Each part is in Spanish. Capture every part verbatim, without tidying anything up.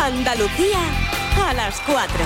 Andalucía a las cuatro.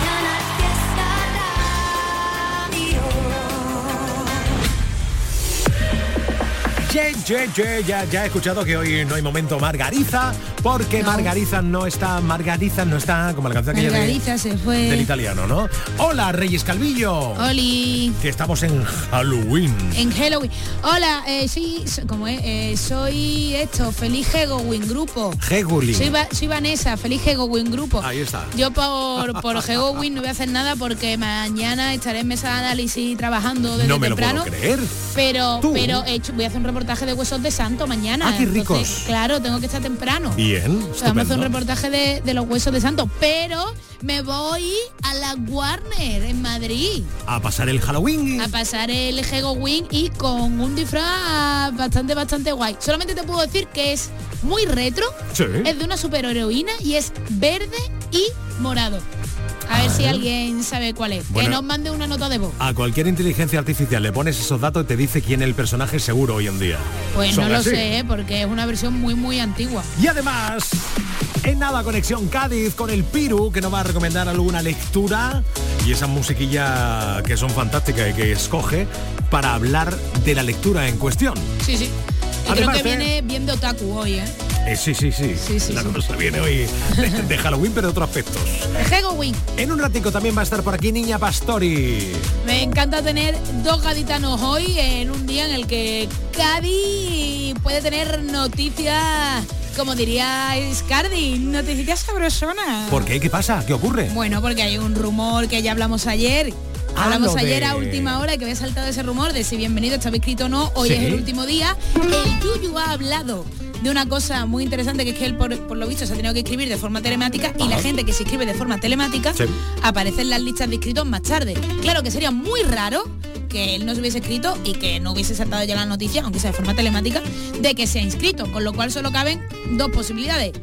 Ye, ye, ye, ya, ya he escuchado que hoy no hay momento Margariza, porque no. Margariza no está, Margariza no está, como la canción que Margariza se fue del italiano, ¿no? Hola, Reyes Calvillo. Oli. Que estamos en Halloween. En Halloween. Hola, eh, sí, ¿cómo es? Eh, soy esto, Feliz Halloween Grupo. Halloween. Soy, soy Vanessa, Feliz Halloween Grupo. Ahí está. Yo por, por Halloween no voy a hacer nada porque mañana estaré en mesa de análisis trabajando desde no me temprano. Lo puedo creer. Pero, ¿Tú? pero he hecho, voy a hacer un reportaje de Huesos de Santo mañana. Ah, qué ricos. Entonces, claro, tengo que estar temprano. Bien, o sea, vamos a hacer un reportaje de, de los Huesos de Santo, pero me voy a la Warner en Madrid. A pasar el Halloween. A pasar el Halloween y con un disfraz bastante, bastante guay. Solamente te puedo decir que es muy retro, sí. Es de una superheroína y es verde y morado. A ver si alguien sabe cuál es. Bueno, que nos mande una nota de voz. A cualquier inteligencia artificial le pones esos datos y te dice quién es el personaje seguro hoy en día. Pues Son no lo así. sé, ¿eh? Porque es una versión muy, muy antigua. Y además, en nada, Conexión Cádiz con el Piru, que nos va a recomendar alguna lectura y esa musiquilla que son fantásticas y que escoge para hablar de la lectura en cuestión. Sí, sí. Y además, creo que eh, viene bien de otaku hoy, ¿eh? Eh, sí, sí, sí. sí, sí la sí. cosa viene hoy de, de Halloween, pero de otros aspectos. Halloween. En un ratico también va a estar por aquí Niña Pastori. Me encanta tener dos gaditanos hoy en un día en el que Cádiz puede tener noticias, como diría Iscardi, noticias sabrosonas. ¿Por qué? ¿Qué pasa? ¿Qué ocurre? Bueno, porque hay un rumor que ya hablamos ayer. Ah, Hablamos ayer de... a última hora que había saltado ese rumor de si bienvenido estaba escrito o no. Hoy ¿Sí? es el último día. El Yuyu ha hablado de una cosa muy interesante, que es que él por, por lo visto se ha tenido que escribir de forma telemática. Ajá. Y la gente que se inscribe de forma telemática sí. aparece en las listas de inscritos más tarde. Claro que sería muy raro que él no se hubiese escrito y que no hubiese saltado ya la noticia, aunque sea de forma telemática, de que se ha inscrito, con lo cual solo caben dos posibilidades.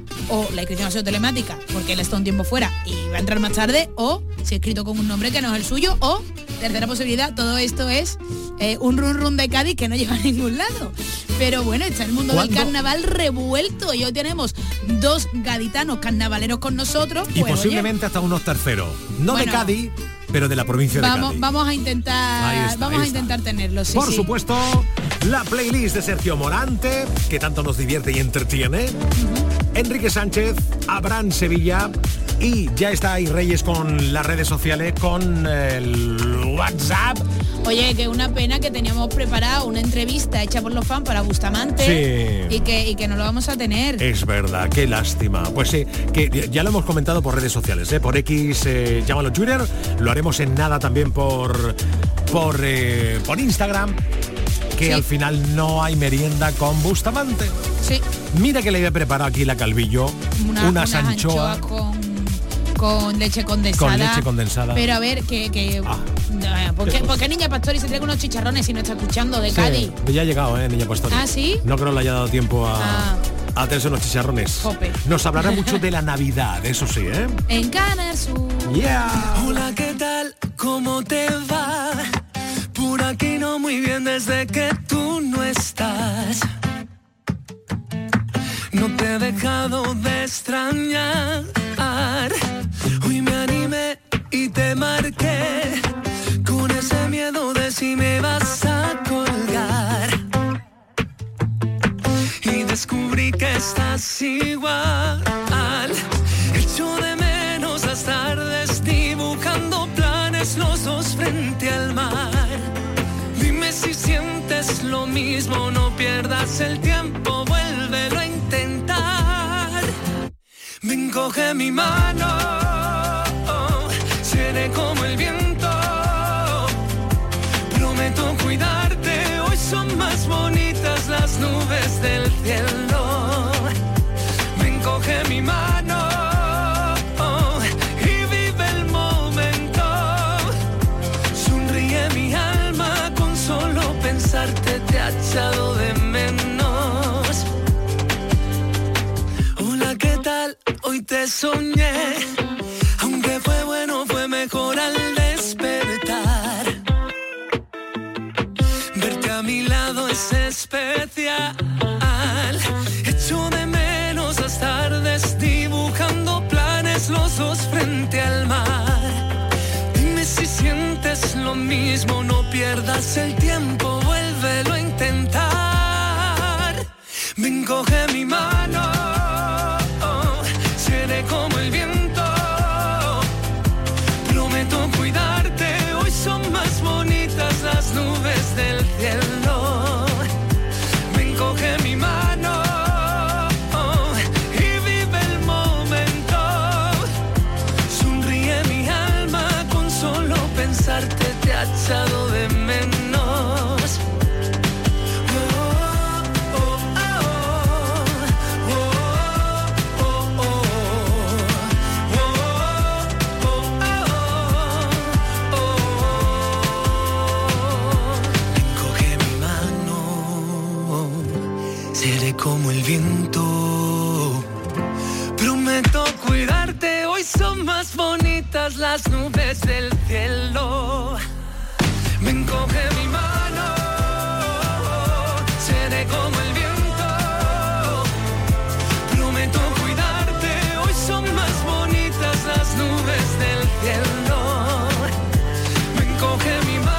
O la inscripción ha sido telemática porque él está un tiempo fuera y va a entrar más tarde, o se ha escrito con un nombre que no es el suyo, o tercera posibilidad, todo esto es eh, un run run de Cádiz que no lleva a ningún lado. Pero bueno, está el mundo ¿Cuándo? del carnaval revuelto y hoy tenemos dos gaditanos carnavaleros con nosotros. Y pues, posiblemente oye, hasta unos terceros, no bueno, de Cádiz, pero de la provincia vamos, de Cádiz. Vamos a intentar, está, vamos a intentar tenerlos. Sí, Por sí. supuesto, la playlist de Sergio Morante, que tanto nos divierte y entretiene. Uh-huh. Enrique Sánchez, Abraham Sevilla y ya está ahí Reyes con las redes sociales, con el WhatsApp. Oye, que una pena que teníamos preparado una entrevista hecha por los fans para Bustamante sí. y, que, y que no lo vamos a tener. Es verdad, qué lástima. Pues sí, que ya lo hemos comentado por redes sociales, ¿eh? Por X, eh, llámalo Twitter, lo haremos en nada también por, por, eh, por Instagram. Que sí. al final no hay merienda con Bustamante. Sí. Mira que le había preparado aquí la Calvillo, una, unas una anchoas anchoa con, con leche condensada. Con leche condensada. Pero a ver, que... que ah, ¿por, qué, ¿Por qué Niña Pastori se trae unos chicharrones si no está escuchando de sí, Cádiz? Ya ha llegado, ¿eh, Niña Pastori? ¿Ah, sí? No creo que le haya dado tiempo a... Ah. a tener unos chicharrones. Jope. Nos hablará mucho de la Navidad, eso sí, ¿eh? En Canal Sur. Yeah. Hola, ¿qué tal? ¿Cómo te va? Por aquí no muy bien desde que tú no estás. No te he dejado de extrañar. Hoy me animé y te marqué con ese miedo de si me vas a colgar. Y descubrí que estás igual. Echo de menos las tardes dibujando planes los dos frente al mar. Dime si sientes lo mismo, no pierdas el tiempo, vuélvelo a intentar. Ven, coge mi mano, seré como el viento. Prometo cuidarte, hoy son más bonitas las nubes del cielo. Ven, coge mi mano y vive el momento. Sonríe mi alma, con solo pensarte te ha echado de menos. Hola, ¿qué tal? Hoy te soñé, aunque fue bueno, fue mejor al despertar. Verte a mi lado es especial. Echo de menos las tardes dibujando planes planes los dos frente al mar. Dime si sientes lo mismo, no pierdas el tiempo, vuélvelo a intentar. Ven, coge mi mano, seré como el viento. Prometo cuidarte, hoy son más bonitas las nubes del cielo. Ven, coge mi mano y vive el momento. Sonríe mi alma, con solo pensarte te ha echado de menos. Como el viento, prometo cuidarte, hoy son más bonitas las nubes del cielo. Ven, coge mi mano, seré como el viento, prometo cuidarte, hoy son más bonitas las nubes del cielo. Ven, coge mi mano.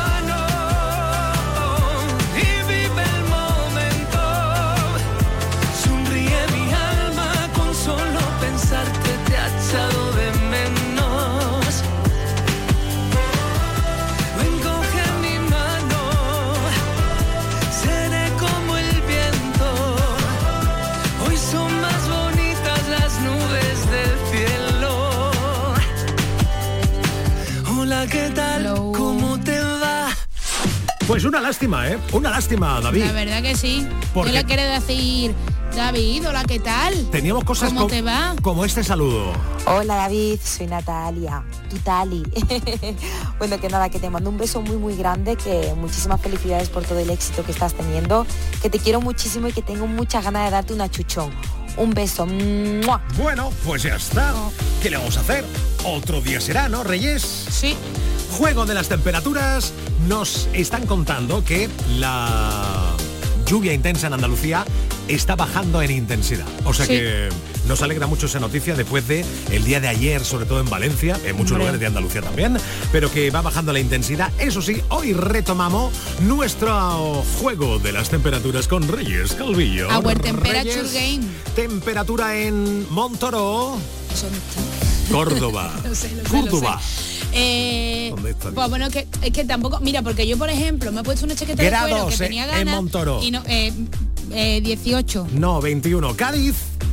¿Qué tal? Hello. ¿Cómo te va? Pues una lástima, ¿eh? Una lástima, David. La verdad que sí. Porque... Yo le quiero decir, David, hola, ¿qué tal? Teníamos cosas ¿Cómo co- te va? como este saludo. Hola, David, soy Natalia, tu Tali. Bueno, que nada, que te mando un beso muy, muy grande, que muchísimas felicidades por todo el éxito que estás teniendo, que te quiero muchísimo y que tengo muchas ganas de darte una chuchón. Un beso. ¡Mua! Bueno, pues ya está. ¿Qué le vamos a hacer? Otro día será, ¿no, Reyes? Sí. Juego de las temperaturas. Nos están contando que la lluvia intensa en Andalucía está bajando en intensidad. O sea sí. que nos alegra mucho esa noticia después de el día de ayer, sobre todo en Valencia, en muchos Hombre. lugares de Andalucía también, pero que va bajando la intensidad. Eso sí, hoy retomamos nuestro juego de las temperaturas con Reyes Calvillo. Our temperature Reyes, game. Temperatura en Montoro, Córdoba, lo sé, lo sé, Córdoba. Lo sé. Eh, ¿Dónde está? Pues bueno, que, es que tampoco, mira, porque yo por ejemplo me he puesto una chaqueta Grados, de cuero que tenía ganas en Montoro. y no, eh, eh, dieciocho. No, veintiuno. Cádiz.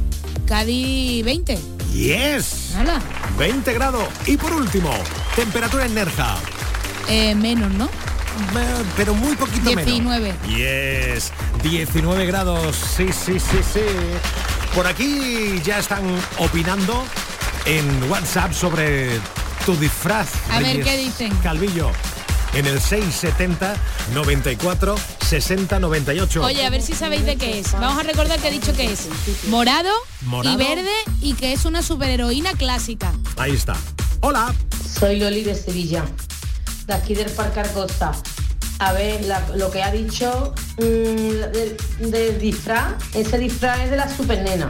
Cádiz veinte. Yes. Nada. veinte grados. Y por último, temperatura en Nerja. Eh, menos, ¿no? Pero muy poquito diecinueve. menos. Yes. diecinueve grados. Sí, sí, sí, sí. Por aquí ya están opinando en WhatsApp sobre tu disfraz. A Reyes ver qué dicen. Calvillo. En el seis setenta noventa y cuatro sesenta noventa y ocho. Oye, a ver si sabéis de qué es. Vamos a recordar que he dicho que es morado, morado y verde y que es una superheroína clásica. Ahí está. Hola. Soy Loli de Sevilla, de aquí del Parque Arcosta. A ver, la, lo que ha dicho mmm, del de disfraz, ese disfraz es de la supernena.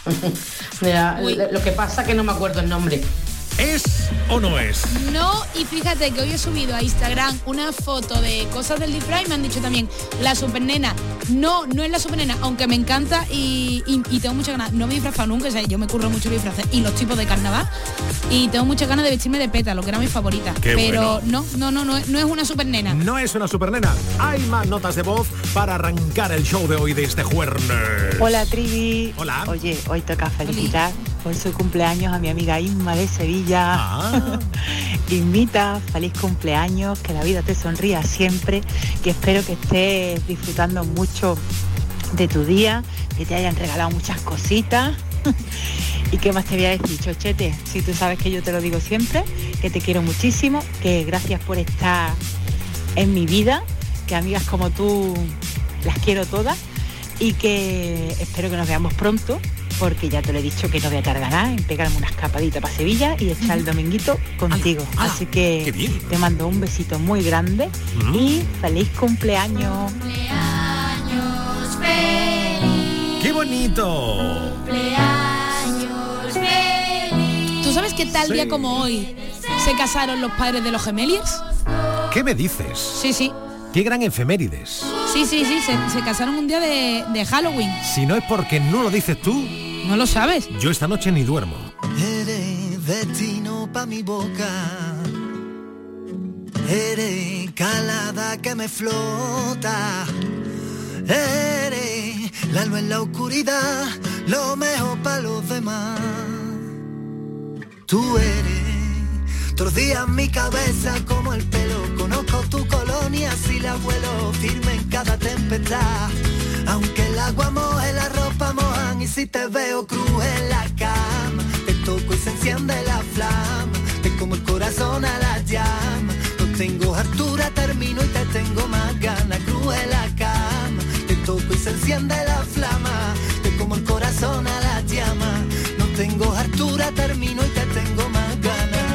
Mira, lo que pasa que no me acuerdo el nombre. ¿Es o no es? No, y fíjate que hoy he subido a Instagram una foto de cosas del disfraz y me han dicho también, la supernena. No, no es la supernena, aunque me encanta y, y, y tengo muchas ganas. No me he disfrazado nunca, o sea, yo me curro mucho disfraces y los tipos de carnaval. Y tengo muchas ganas de vestirme de pétalo, que era mi favorita. Qué Pero bueno. no, no, no, no, no es una supernena. No es una supernena. Hay más notas de voz para arrancar el show de hoy de este jueves. Hola, Trivi. Hola. Oye, hoy toca felicitar por su cumpleaños a mi amiga Inma de Sevilla. Ah. Inmita, feliz cumpleaños, que la vida te sonría siempre, que espero que estés disfrutando mucho de tu día, que te hayan regalado muchas cositas. ¿Y qué más te voy a decir, chochete? Si tú sabes que yo te lo digo siempre, que te quiero muchísimo, que gracias por estar en mi vida, que amigas como tú las quiero todas y que espero que nos veamos pronto, porque ya te lo he dicho que no voy a tardar nada en pegarme una escapadita para Sevilla y echar el dominguito contigo. ¡Hala! Así que te mando un besito muy grande mm. y feliz cumpleaños. Cumpleaños feliz. ¡Qué bonito! Cumpleaños feliz. Tú sabes que que tal Sí. día como hoy se casaron los padres de los Gemeliers? ¿Qué me dices? Sí, sí. Qué gran efemérides. Sí, sí, sí, se, se casaron un día de, de Halloween. Si no es porque no lo dices tú, ¿No lo sabes? yo esta noche ni duermo. Eres destino pa' mi boca, eres calada que me flota, eres la luz en la oscuridad, lo mejor pa' los demás. Tú eres, todos los días mi cabeza como el pelo, conozco tu colonia si la vuelo firme en cada tempestad. Aunque el agua moje, la ropa mojan y si te veo cruz en la cama, te toco y se enciende la flama, te como el corazón a la llama. No tengo altura, termino y te tengo más ganas, cruz en la cama, te toco y se enciende la flama, te como el corazón a la llama. No tengo altura, termino y te tengo más ganas.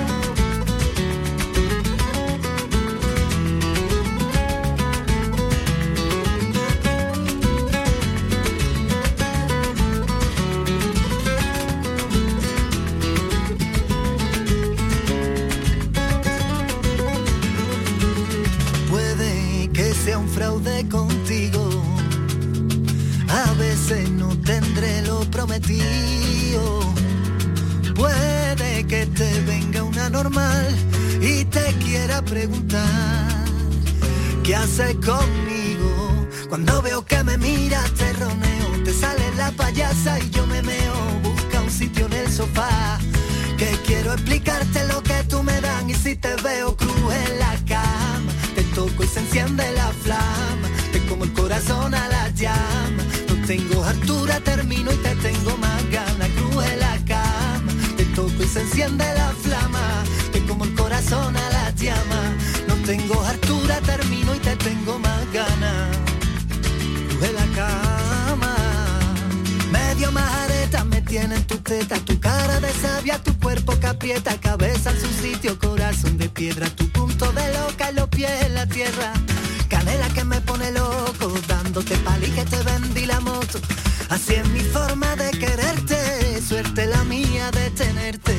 Sea un fraude contigo, a veces no tendré lo prometido. Puede que te venga una normal y te quiera preguntar ¿qué haces conmigo? Cuando veo que me miras te roneo, te sale la payasa y yo me meo. Busca un sitio en el sofá, que quiero explicarte lo que tú me das. Y si te veo cruz en la cama, te toco y se enciende la flama, te como el corazón a la llama. No tengo altura, termino y te tengo más ganas, cruz en la cama, te toco y se enciende la flama, te como el corazón a la llama. No tengo altura, termino y te tengo más ganas, cruz en la cama. Medio majareta me tienen tu teta, tu cara de sabia, tu cuerpo que aprieta, cabeza en su sitio, corazón de piedra, tu punto de loca y los pies en la tierra. Canela que me pone loco, dándote pali que te vendí la moto. Así es mi forma de quererte, suerte la mía de tenerte.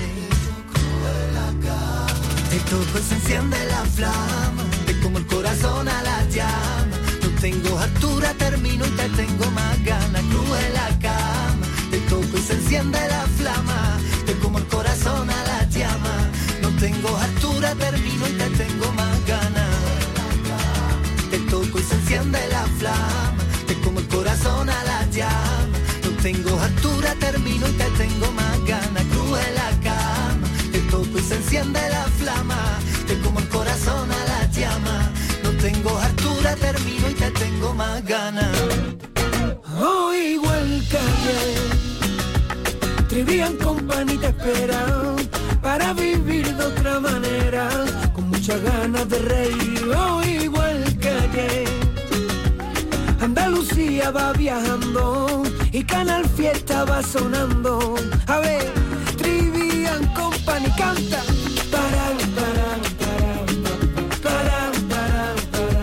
Te toco y se enciende la flama, te como el corazón a la llama. No tengo altura, termino y te tengo más ganas, cruz en la cama, te toco y se enciende la flama, te como el corazón a la llama. No tengo altura, termino y te tengo más ganas, te toco y se enciende la flama, te como el corazón a la llama. No tengo altura, termino y te tengo más ganas, cruz en la cama, te toco y se enciende la flama, te como el corazón a la llama. No tengo altura, termino y te tengo más ganas. Oh, igual que ayer, Trivian Company te esperan para vivir de otra manera, con muchas ganas de reír. Oh, igual que ayer, Andalucía va viajando y Canal Fiesta va sonando. A ver, Trivian Company canta. Para, para, para, para,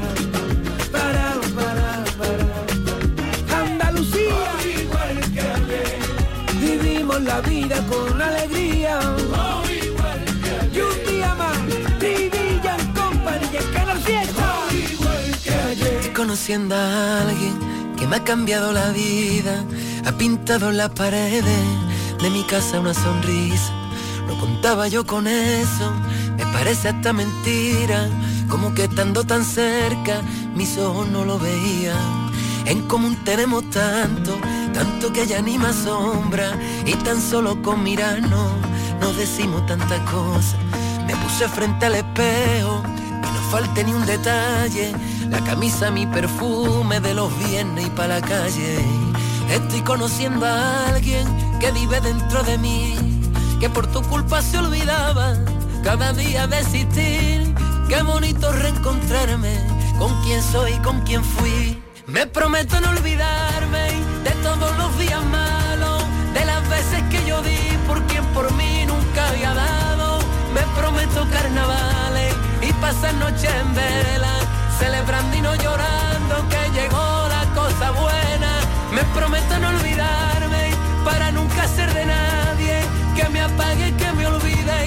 para, para, para, para. Andalucía, oh, igual que ayer, vivimos la vida con alegría. Oh, igual que ayer, y un día más, Trivian Company y el Canal Fiesta. Oh, igual que ayer. Estoy conociendo a alguien que me ha cambiado la vida, ha pintado en las paredes de mi casa una sonrisa. No contaba yo con eso, me parece hasta mentira, como que estando tan cerca mis ojos no lo veían. En común tenemos tanto, tanto que ya ni me asombra, y tan solo con mirarnos nos decimos tantas cosas. Me puse frente al espejo y no falte ni un detalle, la camisa, mi perfume de los viernes y pa' la calle. Estoy conociendo a alguien que vive dentro de mí, que por tu culpa se olvidaba cada día de existir. Qué bonito reencontrarme con quien soy, con quien fui. Me prometo no olvidarme de todos los días malos, de las veces que yo di por quien por mí nunca había dado. Me prometo carnavales y pasar noches en vela, celebrando y no llorando que llegó la cosa buena. Me prometo no olvidarme para nunca ser de nadie, que me apague, que me olvide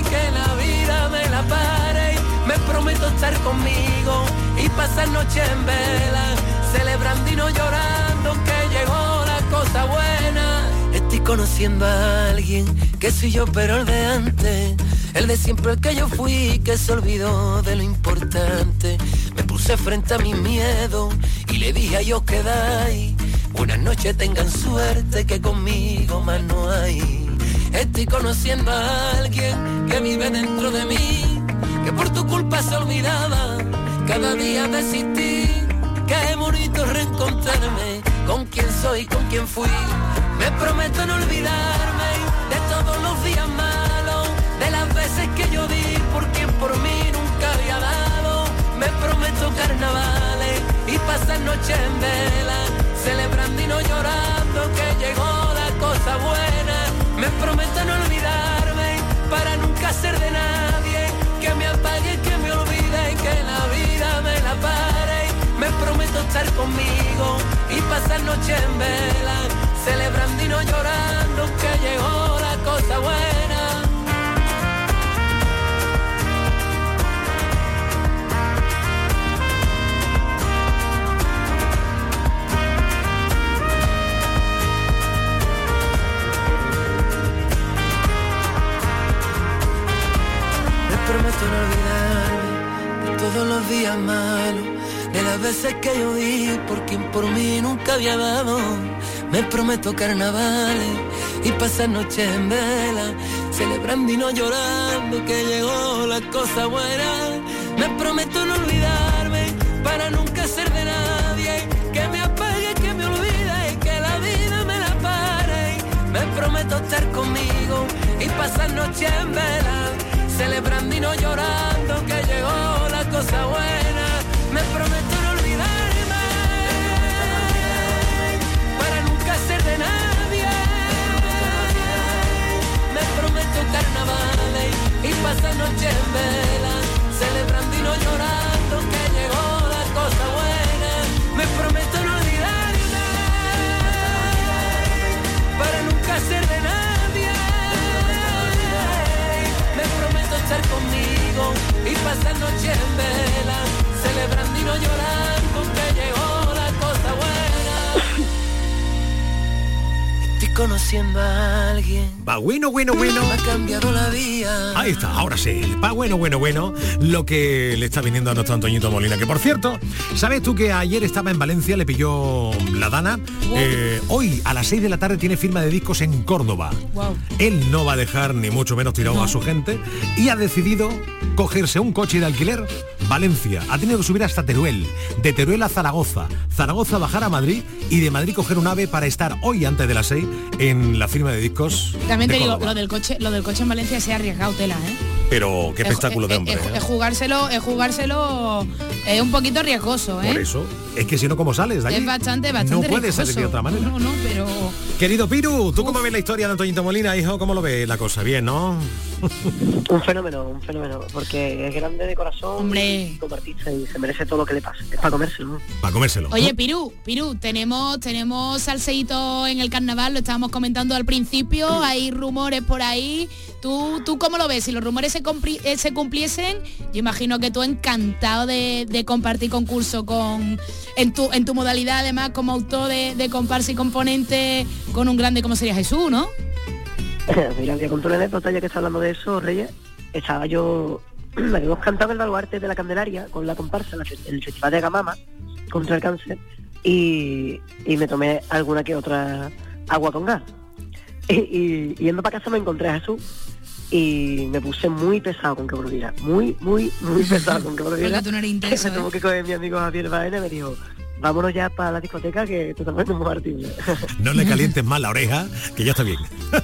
conmigo y pasar noche en vela, celebrando y no llorando que llegó la cosa buena. Estoy conociendo a alguien que soy yo pero el de antes, el de siempre, el que yo fui, que se olvidó de lo importante. Me puse frente a mi miedo y le dije a ellos quedáis, buenas noches, tengan suerte que conmigo más no hay. Estoy conociendo a alguien que vive dentro de mí, que por tu culpa se olvidaba cada día de existir. Qué bonito reencontrarme con quien soy, con quien fui. Me prometo no olvidarme de todos los días malos, de las veces que yo di por quien por mí nunca había dado. Me prometo carnavales y pasar noches en vela, celebrando y no llorando que llegó la cosa buena. Me prometo no olvidarme para nunca ser de nadie, que me apague, que me olvide y que la vida me la pare. Me prometo estar conmigo y pasar noche en vela, celebrando y no llorando que llegó la cosa buena. Me prometo no olvidarme de todos los días malos, de las veces que yo di por quien por mí nunca había dado. Me prometo carnavales y pasar noches en vela, celebrando y no llorando que llegó la cosa buena. Me prometo no olvidarme para nunca ser de nadie, que me apague, que me olvide y que la vida me la pare. Me prometo estar conmigo y pasar noches en vela, celebrando y no llorando que llegó la cosa buena. Me prometo no olvidarme para nunca ser de nadie. Me prometo carnavales y pasar noche en vela, celebrando y no llorando que llegó la cosa buena. Me prometo no olvidarme para nunca ser de nadie. Me prometo estar conmigo y pasar noche en vela, celebrando y no llorando que llegó la cosa buena. Estoy conociendo a alguien. Va bueno, bueno, bueno. Me ha cambiado la vida. Ahí está, ahora sí. Va bueno, bueno, bueno. Lo que le está viniendo a nuestro Antoñito Molina. Que por cierto, ¿sabes tú que ayer estaba en Valencia, le pilló la Dana? Wow. Eh, hoy a las seis de la tarde tiene firma de discos en Córdoba. Wow. Él no va a dejar ni mucho menos tirado no. a su gente y ha decidido cogerse un coche de alquiler. Valencia, ha tenido que subir hasta Teruel, de Teruel a Zaragoza, Zaragoza bajar a Madrid y de Madrid coger un AVE para estar hoy antes de las seis en la firma de discos. También te digo, lo del coche, lo del coche en Valencia se ha arriesgado tela, ¿eh? Pero qué espectáculo es, de hombre. Es, ¿eh? es jugárselo, es jugárselo es un poquito riesgoso, ¿eh? Por eso, es que si no, ¿cómo sales de aquí? Es bastante, bastante No puedes riesgoso. salir de otra manera. No, no, pero... Querido Piru, ¿tú Uf. cómo ves la historia de Antoñito Molina, hijo? ¿Cómo lo ves la cosa? Bien, ¿no? Un fenómeno, un fenómeno, porque es grande de corazón, hombre, como artista y se merece todo lo que le pasa. Es para comérselo, ¿no? Para comérselo. Oye, Piru, Piru, tenemos tenemos salseíto en el carnaval, lo estábamos comentando al principio, mm. hay rumores por ahí. ¿Tú, ¿Tú cómo lo ves? Si los rumores se, cumpli- eh, se cumpliesen, yo imagino que tú encantado de, de compartir concurso con en tu en tu modalidad, además, como autor de, de comparsa y componente con un grande como sería Jesús, ¿no? Mira, voy a contar una anécdota, ya que está hablando de eso, Reyes. Estaba yo, me habíamos cantado el baluarte de la Candelaria con la comparsa en el Festival de Gamama contra el cáncer y, y me tomé alguna que otra agua con gas. Y, y, y yendo para casa me encontré a Jesús y me puse muy pesado con que volviera, muy, muy, muy pesado con que volviera. Porque tú no eres intenso, me tuvo ¿eh? que coger mi amigo Javier Baena y me dijo, vámonos ya para la discoteca que tú también muy artible. No le calientes más la oreja, que ya está bien.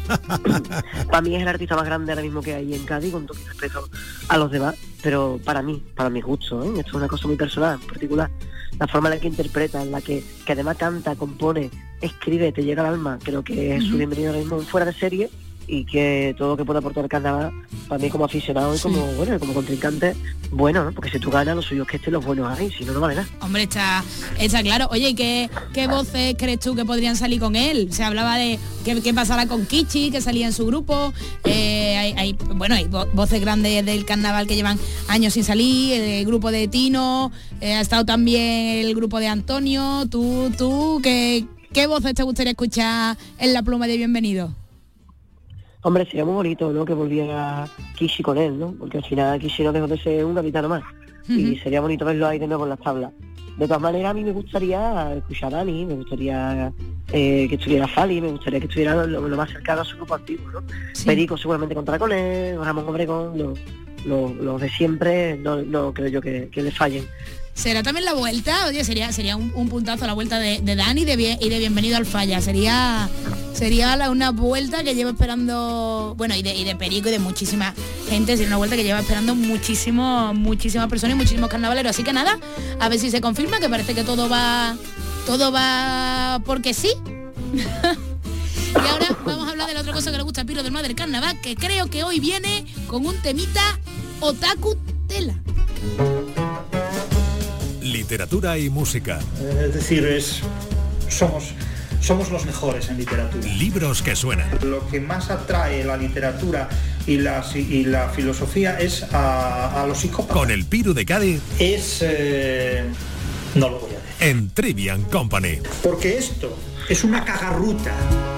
Para mí es el artista más grande ahora mismo que hay en Cádiz, con todo mi respeto a los demás, pero para mí, para mi gusto, ¿eh? Esto es una cosa muy personal, en particular. La forma en la que interpreta, en la que, que además canta, compone, escribe, te llega al alma, creo que es uh-huh. su bienvenido ahora mismo fuera de serie y que todo lo que pueda aportar el carnaval, para mí como aficionado y como, sí. bueno, como contrincante, bueno, ¿no? Porque si tú ganas, lo suyo es que estén los buenos ahí, si no, no vale nada. Hombre, está, está claro. Oye, ¿y qué, qué voces crees tú que podrían salir con él? Se hablaba de qué, qué pasará con Kichi, que salía en su grupo, eh, hay, hay, bueno, hay vo- voces grandes del carnaval que llevan años sin salir, el grupo de Tino, eh, ha estado también el grupo de Antonio, tú, tú, ¿qué, qué voces te gustaría escuchar en la pluma de Bienvenido? Hombre, sería muy bonito, ¿no? Que volviera Kishi con él, ¿no? Porque al final Kishi no dejó de ser un capitano más. Uh-huh. Y sería bonito verlo ahí de nuevo en las tablas. De todas maneras, a mí me gustaría escuchar a Dani, me gustaría eh, que estuviera Fali, me gustaría que estuviera lo, lo más cercano a su grupo antiguo, ¿no? Sí. Perico seguramente contará con él, Ramón Obregón, los lo, lo de siempre, no, no creo yo que, que le fallen. ¿Será también la vuelta? Oye, sería sería un, un puntazo la vuelta de, de Dani de bien, y de Bienvenido al Falla. Sería sería la, una vuelta que lleva esperando, bueno, y de, y de Perico y de muchísima gente, sería una vuelta que lleva esperando muchísimo, muchísimas personas y muchísimos carnavaleros. Así que nada, a ver si se confirma, que parece que todo va, todo va porque sí. Y ahora vamos a hablar de la otra cosa que le gusta a Piro del Madre del Carnaval, que creo que hoy viene con un temita otaku tela. Literatura y música. Es decir, es somos somos los mejores en literatura. Libros que suenan. Lo que más atrae la literatura y la, y la filosofía es a, a los psicópatas. Con el Piru de Cádiz. Es... Eh, no lo voy a decir. En Trivian Company. Porque esto es una cagarruta.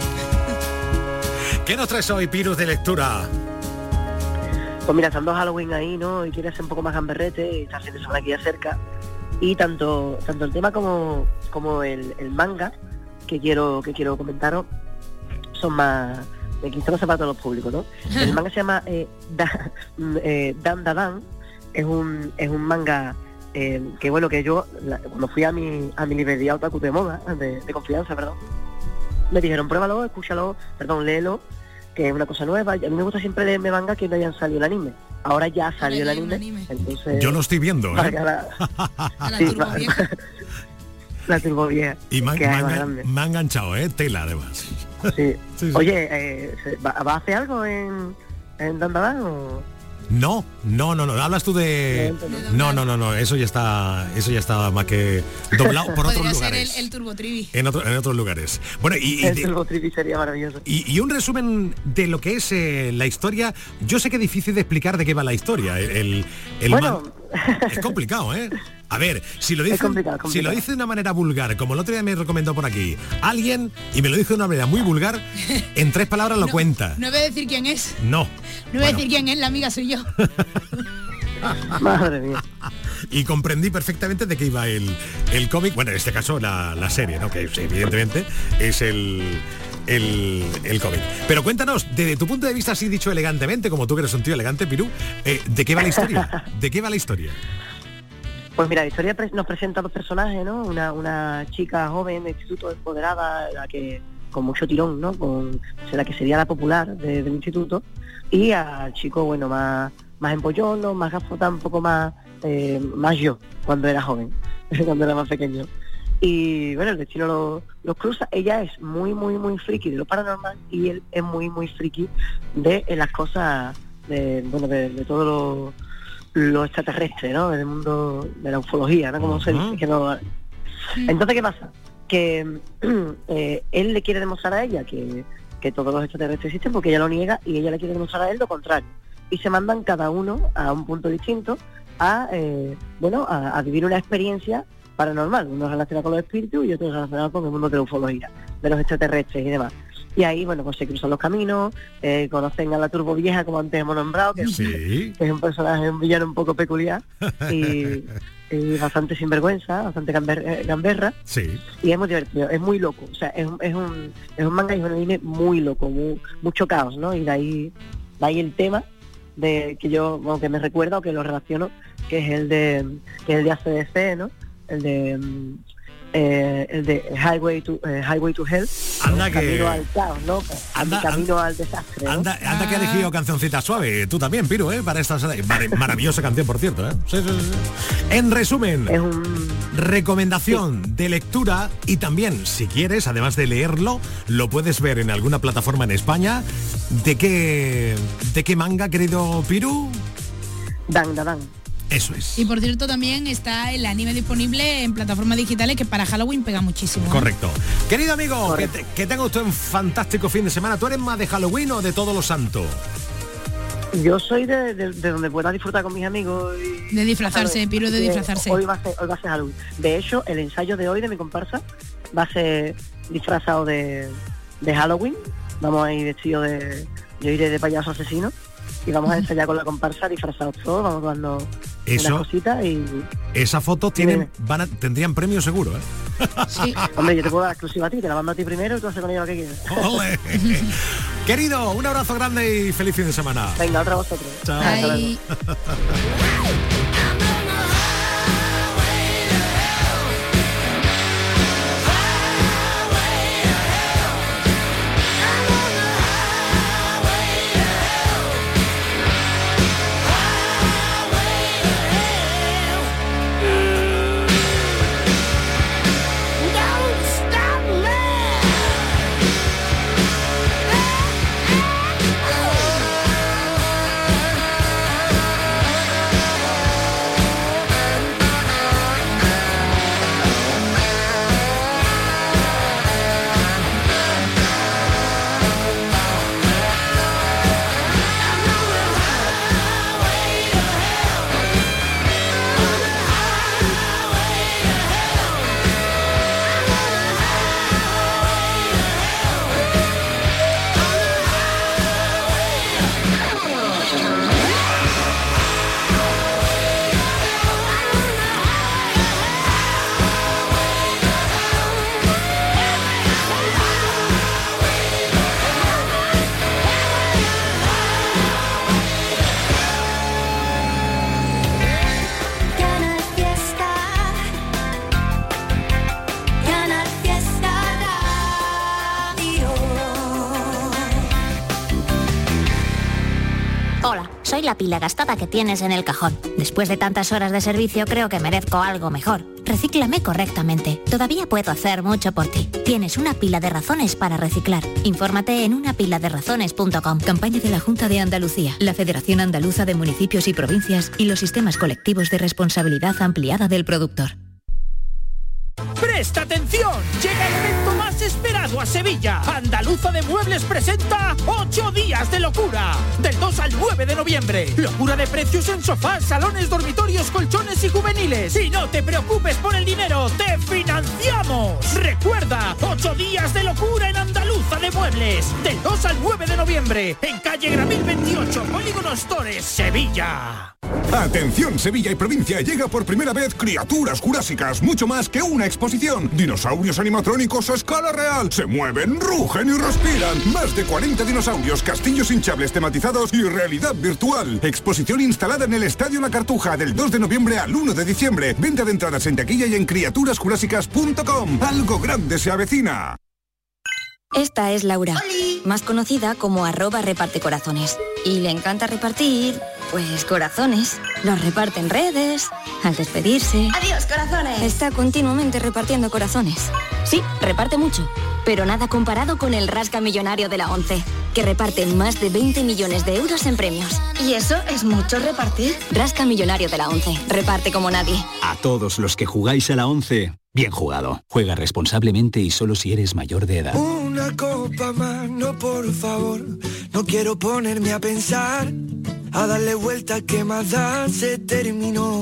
¿Qué nos traes hoy, Piru, de lectura? Pues mira, estando Halloween ahí, ¿no? Y quieres ser un poco más gamberrete, y está fin de semana aquí ya cerca. Y tanto tanto el tema como como el, el manga que quiero que quiero comentaros son más de que estamos para todos los públicos, ¿no? El manga se llama eh, da, eh, Dan Da Dan, es un es un manga eh, que bueno que yo la, cuando fui a mi a mi librería otaku de moda, de, de confianza, perdón, me dijeron pruébalo, escúchalo, perdón, léelo, que es una cosa nueva. Y a mí me gusta siempre leerme manga que no hayan salido el anime. Ahora ya salió el anime, anime, entonces... Yo lo estoy viendo, ¿eh? La, sí, la, la turbo vieja. Y me han enganchado, ¿eh? Tela, además. Sí. Sí, sí. Oye, eh, ¿va, ¿va a hacer algo en, en Dandalán o...? No, no, no, no, hablas tú de... No, no, no, no, eso ya está, eso ya está más que doblado por otros lugares. Ser el, el Turbo Trivi. En, otro, en otros lugares. Bueno, y, y el Turbo Trivi sería maravilloso. Y, y un resumen de lo que es eh, la historia. Yo sé que es difícil de explicar de qué va la historia. El, el, el bueno, man... es complicado, ¿eh? A ver, si lo dice, complicado, complicado. si lo dice de una manera vulgar, como el otro día me recomendó por aquí alguien y me lo dice de una manera muy vulgar, en tres palabras lo no, cuenta. No voy a decir quién es. No. No voy bueno. a decir quién es, la amiga soy yo. Madre mía. Y comprendí perfectamente de qué iba el, el cómic, bueno, en este caso la, la serie, ¿no? Que evidentemente es el... el, el cómic. Pero cuéntanos, desde tu punto de vista, así dicho elegantemente, como tú que eres un tío elegante, Pirú, eh, ¿de qué va la historia? ¿De qué va la historia? Pues mira, la historia nos presenta dos personajes, ¿no? Una, una chica joven de instituto empoderada, la que con mucho tirón, ¿no? Con la que sería la popular de, del instituto, y al chico, bueno, más más empollón, ¿no? Más gafota, un poco más eh, más yo, cuando era joven, cuando era más pequeño. Y bueno, el destino los lo cruza. Ella es muy, muy, muy friki de lo paranormal y él es muy, muy friki de, de las cosas, de, bueno, de, de todo lo, lo extraterrestre, ¿no? Del mundo de la ufología, ¿no? Como uh-huh. se dice, que no... Entonces, ¿qué pasa? Que eh, él le quiere demostrar a ella que, que todos los extraterrestres existen porque ella lo niega y ella le quiere demostrar a él lo contrario. Y se mandan cada uno a un punto distinto a, eh, bueno, a, a vivir una experiencia paranormal, uno relacionado con los espíritus y otro relacionado con el mundo de la ufología, de los extraterrestres y demás. Y ahí, bueno, pues se cruzan los caminos, eh, conocen a la Turbo Vieja, como antes hemos nombrado, que, sí. que es un personaje, un villano un poco peculiar y, y bastante sinvergüenza, bastante gamber, gamberra. Sí. Y es muy divertido, es muy loco, o sea, es, es, un, es un manga y un anime muy loco, muy, mucho caos, ¿no? Y de ahí, de ahí el tema de que yo, bueno, que me recuerda o que lo relaciono, que es el de, que es el de A C D C, ¿no? El de eh, el de Highway to eh, Highway to Hell, anda que camino al caos, ¿no? Anda, camino anda, al desastre, ¿no? anda, anda que ha elegido cancioncita suave. Tú también, Piru, ¿eh? Para esta mar maravillosa canción, por cierto, ¿eh? Sí, sí, sí. En resumen, es un... recomendación sí. de lectura, y también, si quieres, además de leerlo, lo puedes ver en alguna plataforma en España. ¿De qué, de qué manga, querido Piru? Dan, dan, dan. Eso es. Y por cierto, también está el anime disponible en plataformas digitales, que para Halloween pega muchísimo, ¿eh? Correcto. Querido amigo, que, te, que tenga usted un fantástico fin de semana. ¿Tú eres más de Halloween o de Todos los Santos? Yo soy de, de, de donde pueda disfrutar con mis amigos. Y, de disfrazarse, Piru, de disfrazarse. Hoy va, a ser, hoy va a ser Halloween. De hecho, el ensayo de hoy de mi comparsa va a ser disfrazado de, de Halloween. Vamos a ir vestidos de... Yo iré de payaso asesino. Y vamos a ensayar con la comparsa disfrazados todos, vamos dando Eso, unas cositas y... Esas fotos tienen, van a, tendrían premio seguro, ¿eh? Sí. Hombre, yo te puedo dar exclusiva a ti, te la mando a ti primero y tú haces con ella lo que quieras. ¡Ole! Querido, un abrazo grande y feliz fin de semana. Venga, otra a vosotros. Chao. Bye. Soy la pila gastada que tienes en el cajón. Después de tantas horas de servicio, creo que merezco algo mejor. Recíclame correctamente. Todavía puedo hacer mucho por ti. Tienes una pila de razones para reciclar. Infórmate en una pila de razones punto com. Campaña de la Junta de Andalucía, la Federación Andaluza de Municipios y Provincias y los sistemas colectivos de responsabilidad ampliada del productor. ¡Presta atención! Llega el evento más esperado a Sevilla. Andaluza de Muebles presenta ocho días de locura. Del dos al nueve de noviembre. Locura de precios en sofás, salones, dormitorios, colchones y juveniles. Y no te preocupes por el dinero, te financiamos. Recuerda, ocho días de locura en Andaluza de Muebles. Del dos al nueve de noviembre. En calle Gramil veintiocho, Polígono Stores, Sevilla. Atención, Sevilla y provincia, llega por primera vez Criaturas Jurásicas, mucho más que una exposición. Dinosaurios animatrónicos a escala real, se mueven, rugen y respiran. Más de cuarenta dinosaurios, castillos hinchables tematizados y realidad virtual. Exposición instalada en el Estadio La Cartuja del dos de noviembre al uno de diciembre. Venta de entradas en taquilla y en criaturas jurásicas punto com. Algo grande se avecina. Esta es Laura, ¡Holi!, más conocida como arroba reparte corazones. Y le encanta repartir, pues, corazones. Los reparte en redes, al despedirse. ¡Adiós, corazones! Está continuamente repartiendo corazones. Sí, reparte mucho, pero nada comparado con el Rasca Millonario de la ONCE, que reparte más de veinte millones de euros en premios. ¿Y eso es mucho repartir? Rasca Millonario de la ONCE, reparte como nadie. A todos los que jugáis a la ONCE, bien jugado. Juega responsablemente y solo si eres mayor de edad. Una copa más, no, por favor. No quiero ponerme a pensar, a darle vuelta que más da, se terminó.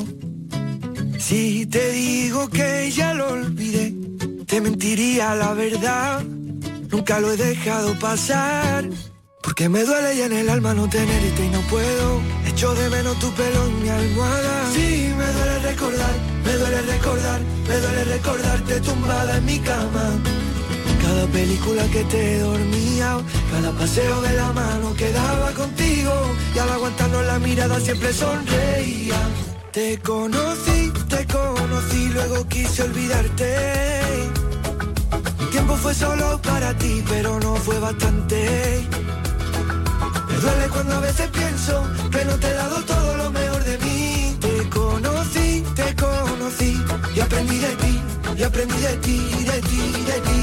Si te digo que ya lo olvidé, te mentiría la verdad. Nunca lo he dejado pasar, porque me duele ya en el alma no tenerte y no puedo. Echo de menos tu pelo en mi almohada. Sí, me duele recordar, me duele recordar, me duele recordarte tumbada en mi cama. Cada película que te dormía, cada paseo de la mano quedaba contigo. Y al aguantarnos la mirada siempre sonreía. Te conocí, te conocí, luego quise olvidarte. Mi tiempo fue solo para ti, pero no fue bastante. Me duele cuando a veces pienso que no te he dado todo lo mejor de mí. Te conocí, te conocí, y aprendí de ti, y aprendí de ti, de ti, de ti.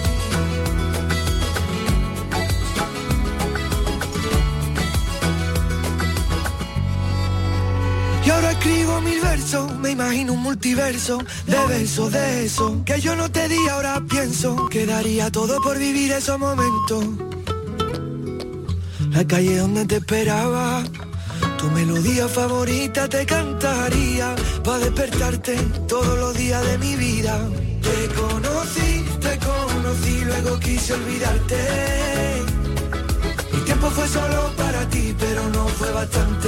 Y ahora escribo mil versos, me imagino un multiverso de besos, de eso que yo no te di, ahora pienso que daría todo por vivir esos momentos. La calle donde te esperaba, tu melodía favorita te cantaría para despertarte todos los días de mi vida. Te conocí, te conocí, luego quise olvidarte. Mi tiempo fue solo para ti, pero no fue bastante.